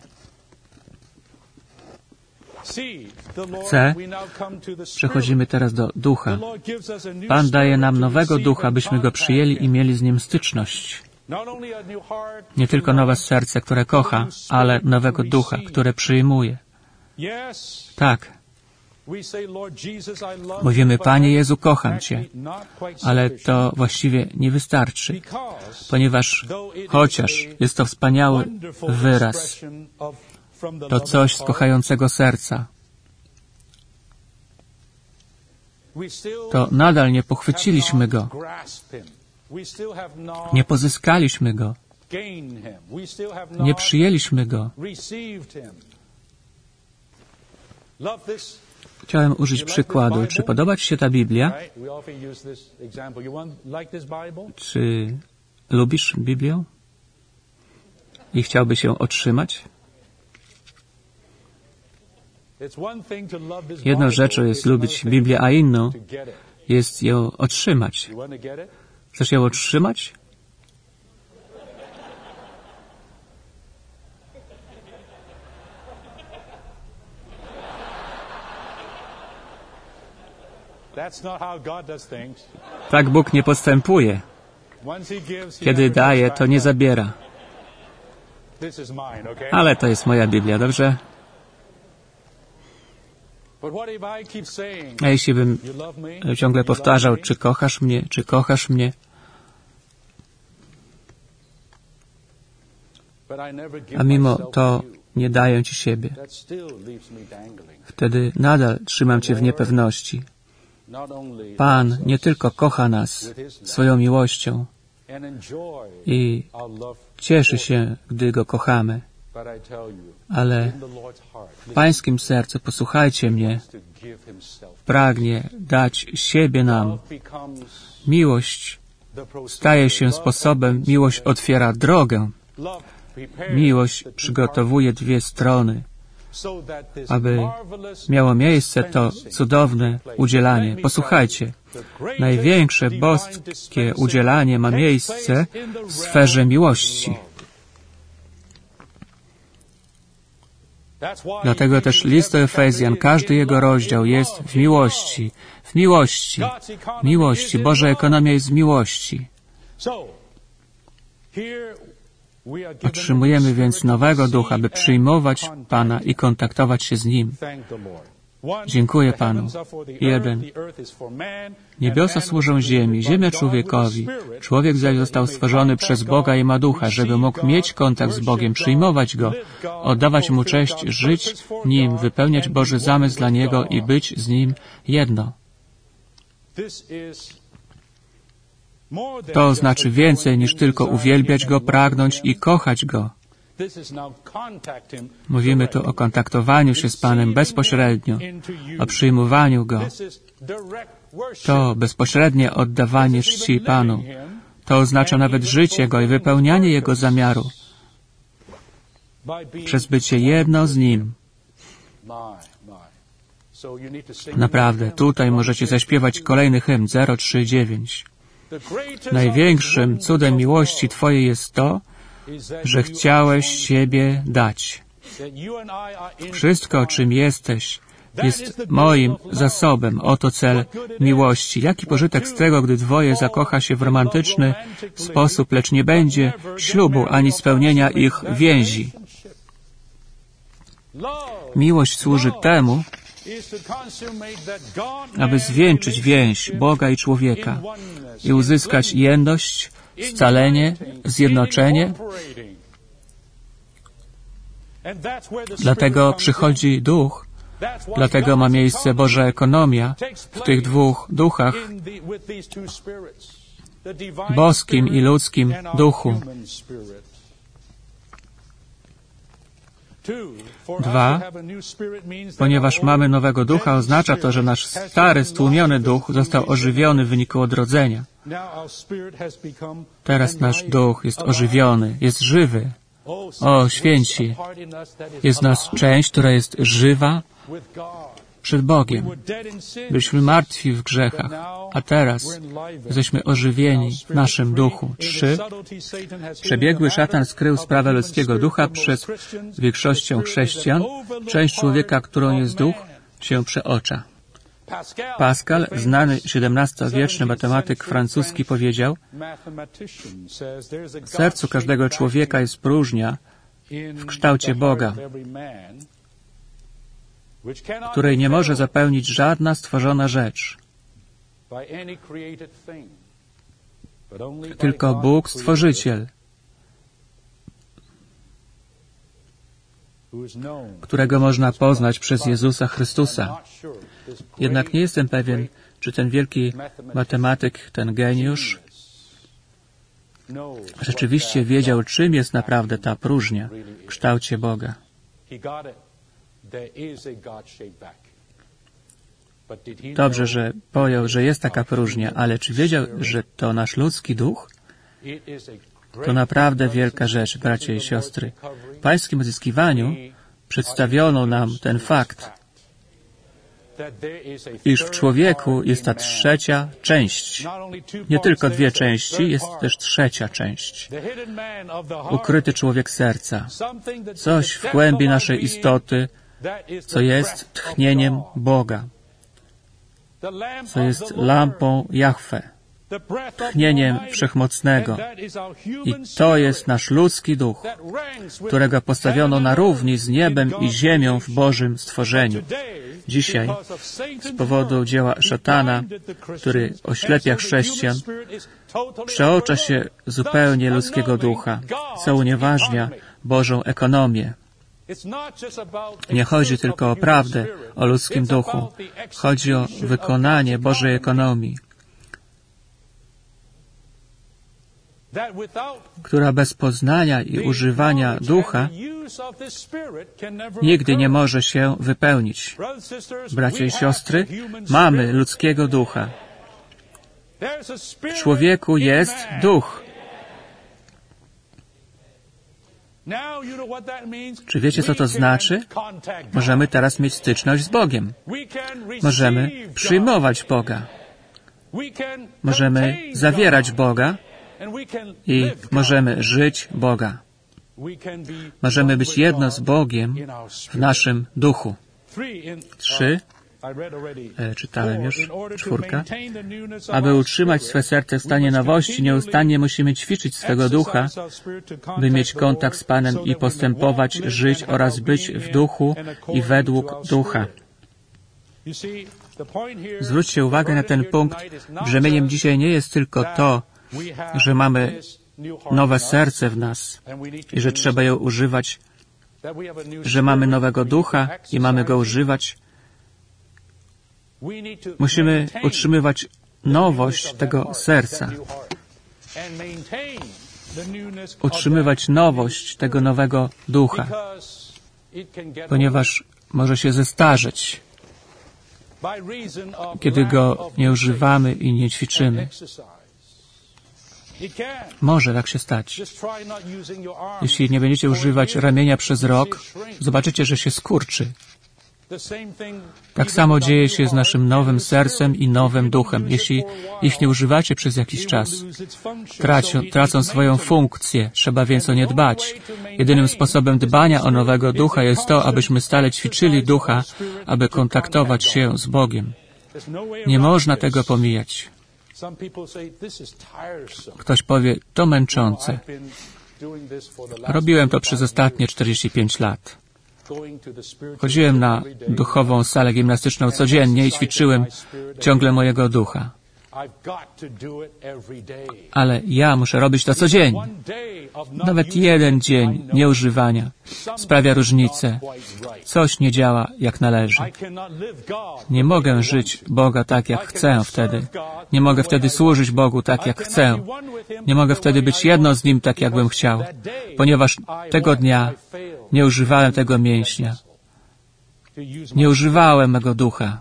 C. Przechodzimy teraz do ducha. Pan daje nam nowego ducha, byśmy go przyjęli i mieli z nim styczność. Nie tylko nowe serce, które kocha, ale nowego ducha, które przyjmuje. Tak. Mówimy, Panie Jezu, kocham Cię, ale to właściwie nie wystarczy, ponieważ chociaż jest to wspaniały wyraz, to coś z kochającego serca, to nadal nie pochwyciliśmy Go, nie pozyskaliśmy Go, nie przyjęliśmy Go. Chciałem użyć przykładu. Czy podoba Ci się ta Biblia? Czy lubisz Biblię? I chciałbyś ją otrzymać? Jedną rzeczą jest lubić Biblię, a inną jest ją otrzymać. Chcesz ją otrzymać? Tak Bóg nie postępuje. Kiedy daje, to nie zabiera. Ale to jest moja Biblia, dobrze? A jeśli bym ciągle powtarzał, czy kochasz mnie, czy kochasz mnie, a mimo to nie daję Ci siebie, wtedy nadal trzymam Cię w niepewności. Pan nie tylko kocha nas swoją miłością i cieszy się, gdy Go kochamy, ale w Pańskim sercu, posłuchajcie mnie, pragnie dać siebie nam. Miłość staje się sposobem, miłość otwiera drogę. Miłość przygotowuje dwie strony, aby miało miejsce to cudowne udzielanie. Posłuchajcie, największe boskie udzielanie ma miejsce w sferze miłości. Dlatego też list do Efezjan, każdy jego rozdział jest w miłości, w miłości, miłości. Boża ekonomia jest z miłości. Otrzymujemy więc nowego ducha, by przyjmować Pana i kontaktować się z Nim. Dziękuję Panu. Jeden. Niebiosa służą ziemi, ziemia człowiekowi. Człowiek zaś został stworzony przez Boga i ma ducha, żeby mógł mieć kontakt z Bogiem, przyjmować Go, oddawać Mu cześć, żyć Nim, wypełniać Boży zamysł dla Niego i być z Nim jedno. To znaczy więcej niż tylko uwielbiać Go, pragnąć i kochać Go. Mówimy tu o kontaktowaniu się z Panem bezpośrednio, o przyjmowaniu Go. To bezpośrednie oddawanie czci Panu. To oznacza nawet życie Go i wypełnianie Jego zamiaru przez bycie jedno z Nim. Naprawdę, tutaj możecie zaśpiewać kolejny hymn zero trzy dziewięć. Największym cudem miłości Twojej jest to, że chciałeś siebie dać. Wszystko, czym jesteś, jest moim zasobem. Oto cel miłości. Jaki pożytek z tego, gdy dwoje zakocha się w romantyczny sposób, lecz nie będzie ślubu ani spełnienia ich więzi. Miłość służy temu, aby zwieńczyć więź Boga i człowieka i uzyskać jedność, scalenie, zjednoczenie. Dlatego przychodzi Duch, dlatego ma miejsce Boża ekonomia w tych dwóch duchach, boskim i ludzkim duchu. Dwa, ponieważ mamy nowego ducha, oznacza to, że nasz stary, stłumiony duch został ożywiony w wyniku odrodzenia. Teraz nasz duch jest ożywiony, jest żywy. O, święci, jest w nas część, która jest żywa przed Bogiem. Byliśmy martwi w grzechach, a teraz jesteśmy ożywieni w naszym duchu. Trzy. Przebiegły szatan skrył sprawę ludzkiego ducha przed większością chrześcijan. Część człowieka, którą jest duch, się przeocza. Pascal, znany siedemnastowieczny matematyk francuski, powiedział: w sercu każdego człowieka jest próżnia w kształcie Boga, której nie może zapełnić żadna stworzona rzecz. Tylko Bóg, Stworzyciel, którego można poznać przez Jezusa Chrystusa. Jednak nie jestem pewien, czy ten wielki matematyk, ten geniusz, rzeczywiście wiedział, czym jest naprawdę ta próżnia w kształcie Boga. Dobrze, że pojął, że jest taka próżnia, ale czy wiedział, że to nasz ludzki duch? To naprawdę wielka rzecz, bracia i siostry. W pańskim odzyskiwaniu przedstawiono nam ten fakt, iż w człowieku jest ta trzecia część. Nie tylko dwie części, jest też trzecia część. Ukryty człowiek serca. Coś w głębi naszej istoty, co jest tchnieniem Boga, co jest lampą Jahwe, tchnieniem Wszechmocnego. I to jest nasz ludzki duch, którego postawiono na równi z niebem i ziemią w Bożym stworzeniu. Dzisiaj, z powodu dzieła szatana, który oślepia chrześcijan, przeocza się zupełnie ludzkiego ducha, co unieważnia Bożą ekonomię. Nie chodzi tylko o prawdę o ludzkim duchu. Chodzi o wykonanie Bożej ekonomii, która bez poznania i używania ducha nigdy nie może się wypełnić. Bracia i siostry, mamy ludzkiego ducha. W człowieku jest duch. Czy wiecie, co to znaczy? Możemy teraz mieć styczność z Bogiem. Możemy przyjmować Boga. Możemy zawierać Boga i możemy żyć Boga. Możemy być jedno z Bogiem w naszym duchu. Trzy. E, czytałem już. Czwórka. Aby utrzymać swe serce w stanie nowości, nieustannie musimy ćwiczyć swego ducha, by mieć kontakt z Panem i postępować, żyć oraz być w duchu i według ducha. Zwróćcie uwagę na ten punkt. Brzemieniem dzisiaj nie jest tylko to, że mamy nowe serce w nas i że trzeba je używać, że mamy nowego ducha i mamy go używać. Musimy utrzymywać nowość tego serca. Utrzymywać nowość tego nowego ducha, ponieważ może się zestarzeć, kiedy go nie używamy i nie ćwiczymy. Może tak się stać. Jeśli nie będziecie używać ramienia przez rok, zobaczycie, że się skurczy. Tak samo dzieje się z naszym nowym sercem i nowym duchem. Jeśli ich nie używacie przez jakiś czas, tracią, tracą swoją funkcję, trzeba więc o nie dbać. Jedynym sposobem dbania o nowego ducha jest to, abyśmy stale ćwiczyli ducha, aby kontaktować się z Bogiem. Nie można tego pomijać. Ktoś powie, to męczące. Robiłem to przez ostatnie czterdzieści pięć lat. Chodziłem na duchową salę gimnastyczną codziennie i ćwiczyłem ciągle mojego ducha. Ale ja muszę robić to codziennie. Nawet jeden dzień nieużywania sprawia różnicę. Coś nie działa jak należy. Nie mogę żyć Boga tak, jak chcę wtedy. Nie mogę wtedy służyć Bogu tak, jak chcę. Nie mogę wtedy być jedno z Nim tak, jakbym chciał. Ponieważ tego dnia Nie używałem tego mięśnia. Nie używałem mego ducha.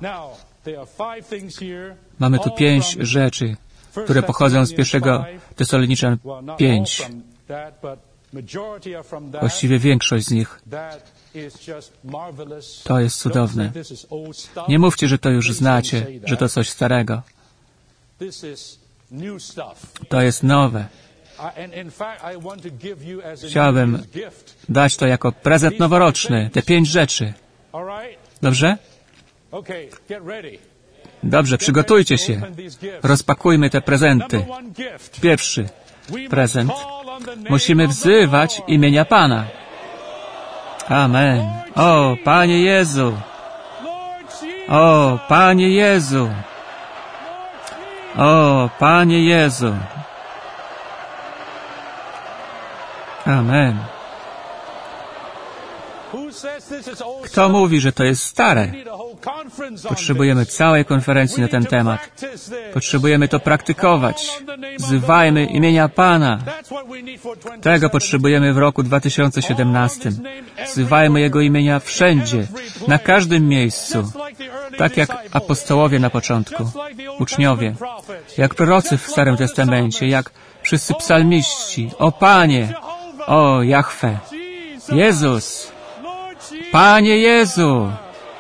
Mamy tu pięć rzeczy, które pochodzą z pierwszego Tesaloniczan pięć. Właściwie większość z nich. To jest cudowne. Nie mówcie, że to już znacie, że to coś starego. To jest nowe. Chciałbym dać to jako prezent noworoczny, te pięć rzeczy. Dobrze? Dobrze, przygotujcie się. Rozpakujmy te prezenty. Pierwszy prezent. Musimy wzywać imienia Pana. Amen. O, Panie Jezu. O, Panie Jezu. O, Panie Jezu. Amen. Kto mówi, że to jest stare? Potrzebujemy całej konferencji na ten temat. Potrzebujemy to praktykować. Wzywajmy imienia Pana. Tego potrzebujemy w roku dwa tysiące siedemnastym. Wzywajmy Jego imienia wszędzie, na każdym miejscu. Tak jak apostołowie na początku, uczniowie, jak prorocy w Starym Testamencie, jak wszyscy psalmiści. O Panie! O Jahwe! Jezus! Panie Jezu!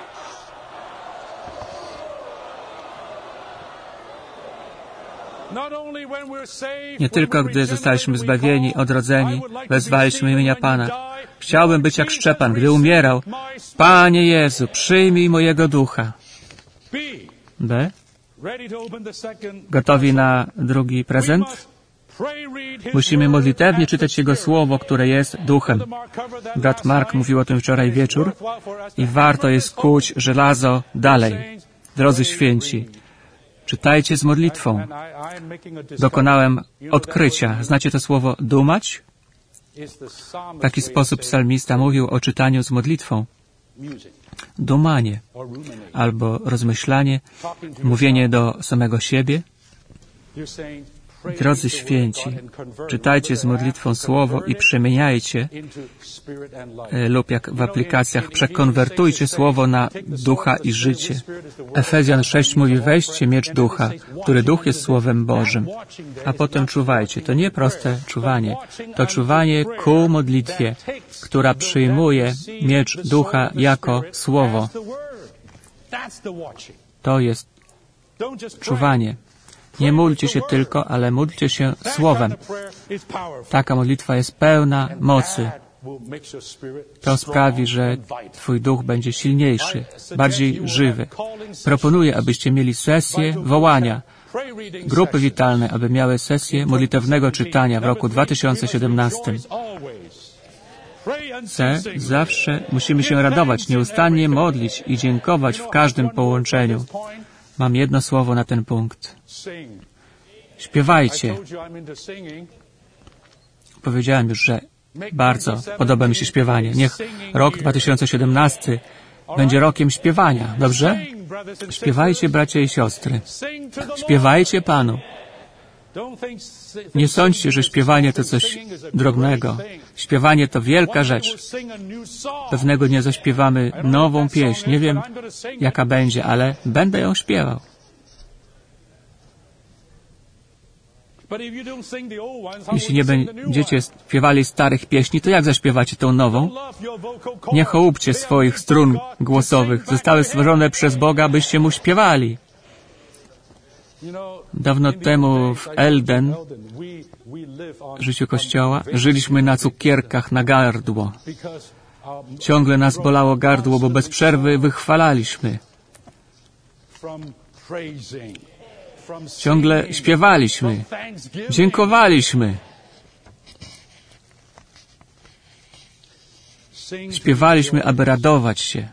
Nie tylko gdy zostaliśmy zbawieni, odrodzeni, wezwaliśmy imienia Pana. Chciałbym być jak Szczepan, gdy umierał. Panie Jezu, przyjmij mojego ducha. B. Gotowi na drugi prezent? Musimy modlitewnie czytać Jego Słowo, które jest duchem. Brat Mark mówił o tym wczoraj wieczór i warto jest kuć żelazo dalej. Drodzy święci, czytajcie z modlitwą. Dokonałem odkrycia. Znacie to słowo dumać? W taki sposób psalmista mówił o czytaniu z modlitwą. Dumanie albo rozmyślanie, mówienie do samego siebie. Drodzy święci, czytajcie z modlitwą Słowo i przemieniajcie, lub jak w aplikacjach, przekonwertujcie Słowo na ducha i życie. Efezjan sześć mówi, weźcie miecz ducha, który duch jest Słowem Bożym. A potem czuwajcie. To nie proste czuwanie. To czuwanie ku modlitwie, która przyjmuje miecz ducha jako Słowo. To jest czuwanie. Nie módlcie się tylko, ale módlcie się Słowem. Taka modlitwa jest pełna mocy. To sprawi, że Twój duch będzie silniejszy, bardziej żywy. Proponuję, abyście mieli sesję wołania. Grupy witalne, aby miały sesję modlitewnego czytania w roku dwa tysiące siedemnastym. C. Zawsze musimy się radować, nieustannie modlić i dziękować w każdym połączeniu. Mam jedno słowo na ten punkt. Śpiewajcie. Powiedziałem już, że bardzo podoba mi się śpiewanie. Niech rok dwa tysiące siedemnasty będzie rokiem śpiewania. Dobrze? Śpiewajcie, bracia i siostry. Śpiewajcie Panu. Nie sądźcie, że śpiewanie to coś drobnego. Śpiewanie to wielka rzecz. Pewnego dnia zaśpiewamy nową pieśń. Nie wiem, jaka będzie, ale będę ją śpiewał. Jeśli nie będziecie śpiewali starych pieśni, to jak zaśpiewacie tą nową? Nie chołubcie swoich strun głosowych. Zostały stworzone przez Boga, byście Mu śpiewali. Dawno temu w Elden, w życiu Kościoła, żyliśmy na cukierkach na gardło. Ciągle nas bolało gardło, bo bez przerwy wychwalaliśmy. Ciągle śpiewaliśmy, dziękowaliśmy. Śpiewaliśmy, aby radować się,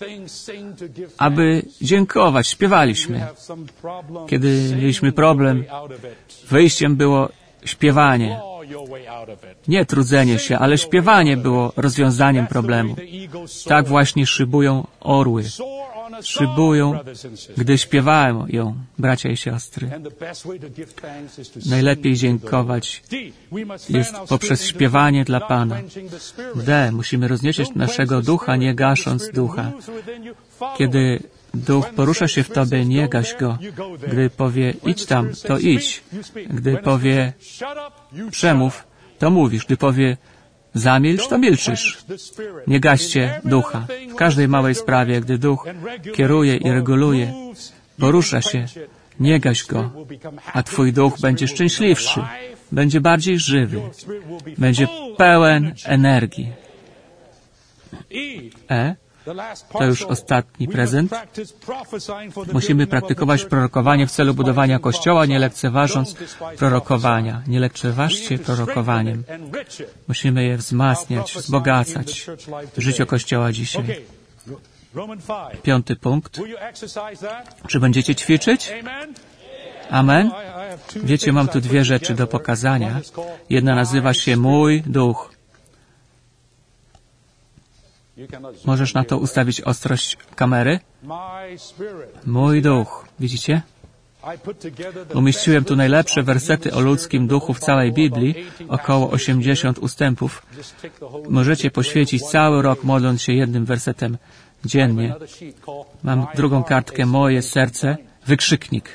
aby dziękować. Śpiewaliśmy. Kiedy mieliśmy problem, wyjściem było śpiewanie. Nie trudzenie się, ale śpiewanie było rozwiązaniem problemu. Tak właśnie szybują orły. szybują, gdy śpiewałem ją, bracia i siostry. Najlepiej dziękować jest poprzez śpiewanie dla Pana. D. Musimy rozniecieć naszego ducha, nie gasząc ducha. Kiedy duch porusza się w Tobie, nie gaś go. Gdy powie idź tam, to idź. Gdy powie przemów, to mówisz. Gdy powie zamilcz, to milczysz. Nie gaście ducha. W każdej małej sprawie, gdy duch kieruje i reguluje, porusza się, nie gaś go, a Twój duch będzie szczęśliwszy, będzie bardziej żywy, będzie pełen energii. E. To już ostatni prezent. Musimy praktykować prorokowanie w celu budowania Kościoła, nie lekceważąc prorokowania. Nie lekceważcie prorokowaniem. Musimy je wzmacniać, wzbogacać. Życie Kościoła dzisiaj. Piąty punkt. Czy będziecie ćwiczyć? Amen? Wiecie, mam tu dwie rzeczy do pokazania. Jedna nazywa się Mój Duch. Możesz na to ustawić ostrość kamery? Mój duch. Widzicie? Umieściłem tu najlepsze wersety o ludzkim duchu w całej Biblii, około osiemdziesiąt ustępów. Możecie poświęcić cały rok, modląc się jednym wersetem dziennie. Mam drugą kartkę, moje serce, wykrzyknik.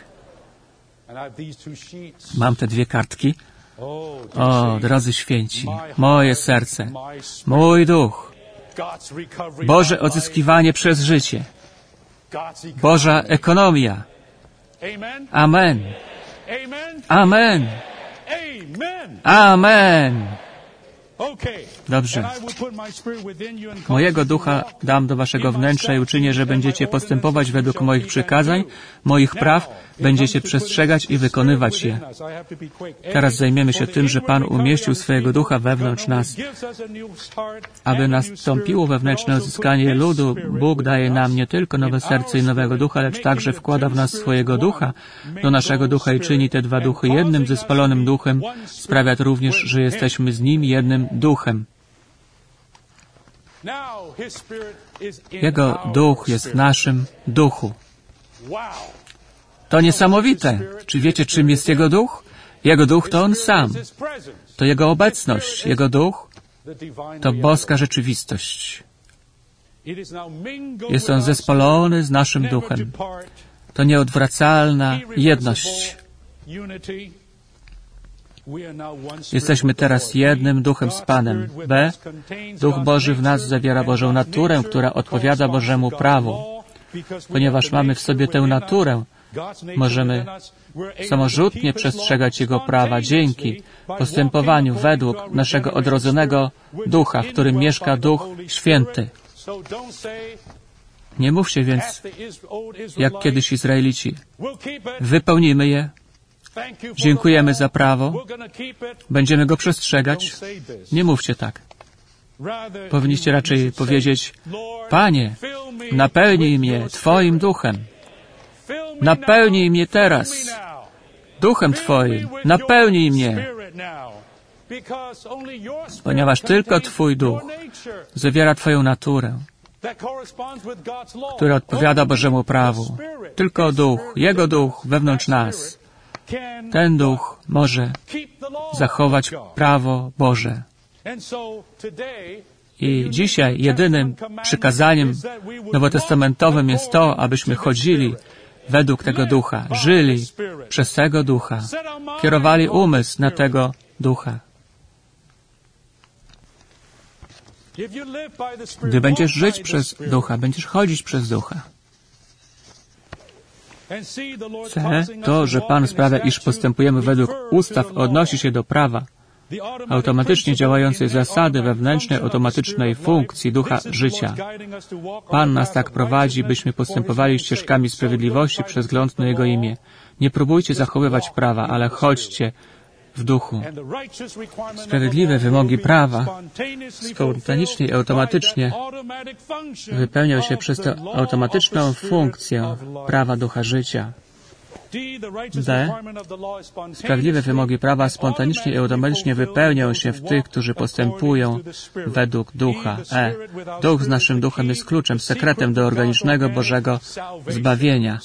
Mam te dwie kartki. O, drodzy święci, moje serce, mój duch. Boże odzyskiwanie przez życie. Boża ekonomia. Amen. Amen. Amen. Dobrze. Mojego ducha dam do waszego wnętrza i uczynię, że będziecie postępować według moich przykazań, moich praw, będziecie przestrzegać i wykonywać je. Teraz zajmiemy się tym, że Pan umieścił swojego ducha wewnątrz nas. Aby nastąpiło wewnętrzne odzyskanie ludu, Bóg daje nam nie tylko nowe serce i nowego ducha, lecz także wkłada w nas swojego ducha do naszego ducha i czyni te dwa duchy jednym ze spalonym duchem. Sprawia to również, że jesteśmy z Nim jednym duchem. Jego duch jest w naszym duchu. To niesamowite. Czy wiecie, czym jest Jego duch? Jego duch to On sam. To Jego obecność. Jego duch to boska rzeczywistość. Jest On zespolony z naszym duchem. To nieodwracalna jedność. Jesteśmy teraz jednym duchem z Panem. B. Duch Boży w nas zawiera Bożą naturę, która odpowiada Bożemu prawu. Ponieważ mamy w sobie tę naturę, możemy samorzutnie przestrzegać Jego prawa dzięki postępowaniu według naszego odrodzonego ducha, w którym mieszka Duch Święty. Nie mówcie więc, jak kiedyś Izraelici. Wypełnimy je. Dziękujemy za prawo. Będziemy go przestrzegać. Nie mówcie tak. Powinniście raczej powiedzieć, Panie, napełnij mnie Twoim duchem. Napełnij mnie teraz. Duchem Twoim. Napełnij mnie. Ponieważ tylko Twój duch zawiera Twoją naturę, która odpowiada Bożemu prawu. Tylko duch, Jego duch wewnątrz nas. Ten duch może zachować prawo Boże. I dzisiaj jedynym przykazaniem nowotestamentowym jest to, abyśmy chodzili według tego ducha, żyli przez tego ducha, kierowali umysł na tego ducha. Gdy będziesz żyć przez ducha, będziesz chodzić przez ducha. C. To, że Pan sprawia, iż postępujemy według ustaw, odnosi się do prawa, automatycznie działającej zasady wewnętrznej, automatycznej funkcji ducha życia. Pan nas tak prowadzi, byśmy postępowali ścieżkami sprawiedliwości przez wzgląd na Jego imię. Nie próbujcie zachowywać prawa, ale chodźcie w duchu. Sprawiedliwe wymogi prawa spontanicznie i automatycznie wypełnią się przez tę automatyczną funkcję prawa ducha życia. D. Sprawiedliwe wymogi prawa spontanicznie i automatycznie wypełniają się w tych, którzy postępują według ducha. E. Duch z naszym duchem jest kluczem, sekretem do organicznego Bożego zbawienia.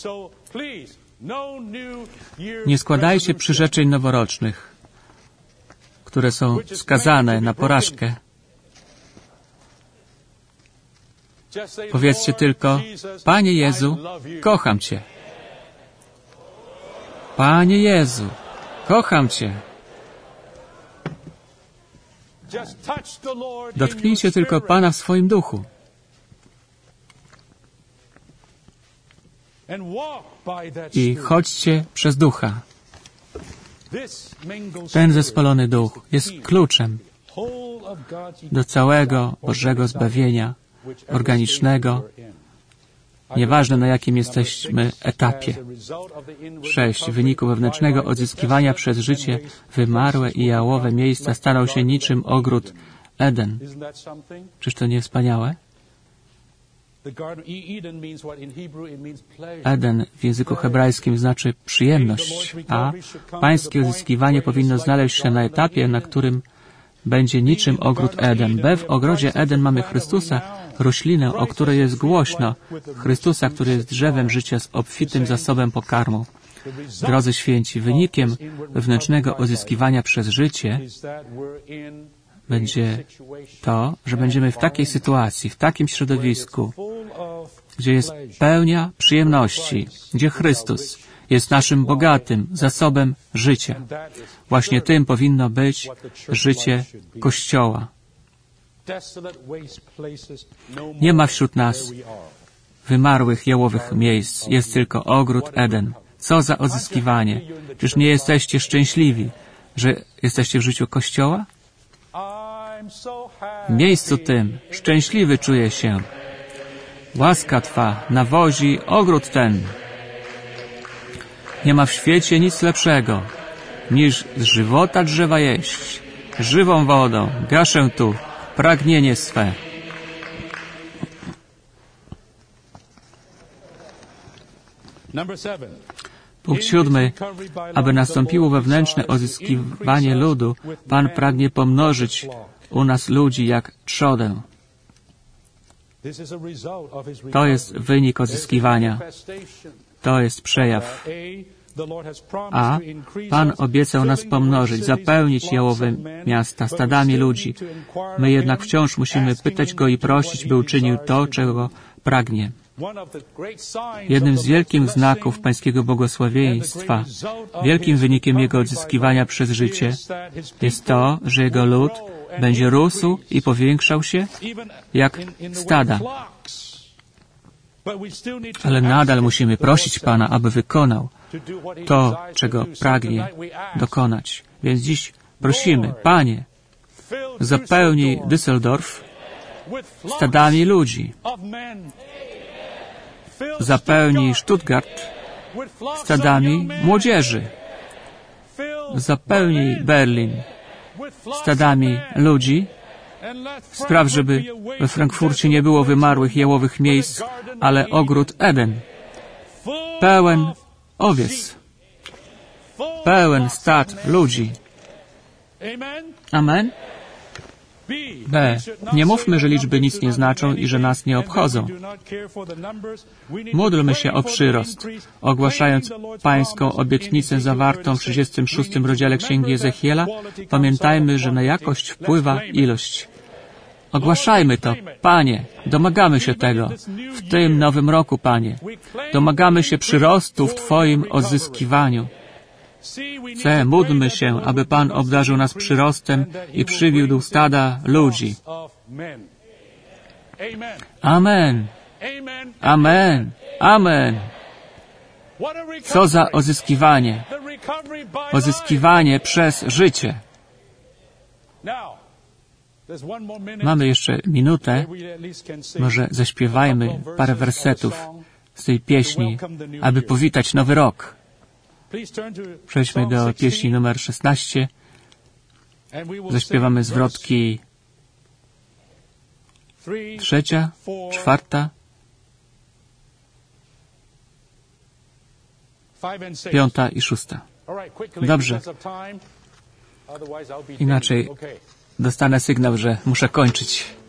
Nie składajcie przyrzeczeń noworocznych, które są skazane na porażkę. Powiedzcie tylko: Panie Jezu, kocham Cię. Panie Jezu, kocham Cię. Dotknijcie tylko Pana w swoim duchu. I chodźcie przez ducha. Ten zespolony duch jest kluczem do całego Bożego zbawienia organicznego, nieważne na jakim jesteśmy etapie. Sześć. W wyniku wewnętrznego odzyskiwania przez życie wymarłe i jałowe miejsca staną się niczym ogród Eden. Czyż to nie wspaniałe? Eden w języku hebrajskim znaczy przyjemność, a pańskie odzyskiwanie powinno znaleźć się na etapie, na którym będzie niczym ogród Eden. B. W ogrodzie Eden mamy Chrystusa, roślinę, o której jest głośno, Chrystusa, który jest drzewem życia z obfitym zasobem pokarmu. Drodzy święci, wynikiem wewnętrznego odzyskiwania przez życie będzie to, że będziemy w takiej sytuacji, w takim środowisku, gdzie jest pełnia przyjemności, gdzie Chrystus jest naszym bogatym zasobem życia. Właśnie tym powinno być życie Kościoła. Nie ma wśród nas wymarłych, jałowych miejsc. Jest tylko ogród Eden. Co za odzyskiwanie! Czyż nie jesteście szczęśliwi, że jesteście w życiu Kościoła? W miejscu tym szczęśliwy czuję się. Łaska Twa nawozi ogród ten. Nie ma w świecie nic lepszego, niż z żywota drzewa jeść. Żywą wodą gaszę tu pragnienie swe. Punkt siódmy. Aby nastąpiło wewnętrzne odzyskiwanie ludu, Pan pragnie pomnożyć u nas ludzi jak trzodę. To jest wynik odzyskiwania. To jest przejaw. A Pan obiecał nas pomnożyć, zapełnić jałowe miasta stadami ludzi. My jednak wciąż musimy pytać Go i prosić, by uczynił to, czego pragnie. Jednym z wielkich znaków Pańskiego błogosławieństwa, wielkim wynikiem Jego odzyskiwania przez życie jest to, że Jego lud będzie rósł i powiększał się jak stada. Ale nadal musimy prosić Pana, aby wykonał to, czego pragnie dokonać. Więc dziś prosimy: Panie, zapełnij Düsseldorf stadami ludzi. Zapełnij Stuttgart stadami młodzieży. Zapełnij Berlin stadami ludzi. Spraw, żeby we Frankfurcie nie było wymarłych, jałowych miejsc, ale ogród Eden. Pełen owiec. Pełen stad ludzi. Amen? B. Nie mówmy, że liczby nic nie znaczą i że nas nie obchodzą. Módlmy się o przyrost, ogłaszając Pańską obietnicę zawartą w trzydziestym szóstym rozdziale Księgi Ezechiela. Pamiętajmy, że na jakość wpływa ilość. Ogłaszajmy to. Panie, domagamy się tego w tym nowym roku, Panie. Domagamy się przyrostu w Twoim odzyskiwaniu. C. Módlmy się, aby Pan obdarzył nas przyrostem i przywiódł stada ludzi. Amen. Amen. Amen. Co za odzyskiwanie. Odzyskiwanie przez życie. Mamy jeszcze minutę. Może zaśpiewajmy parę wersetów z tej pieśni, aby powitać nowy rok. Przejdźmy do pieśni numer szesnaście. Zaśpiewamy zwrotki trzecia, czwarta, piąta i szósta. Dobrze. Inaczej dostanę sygnał, że muszę kończyć.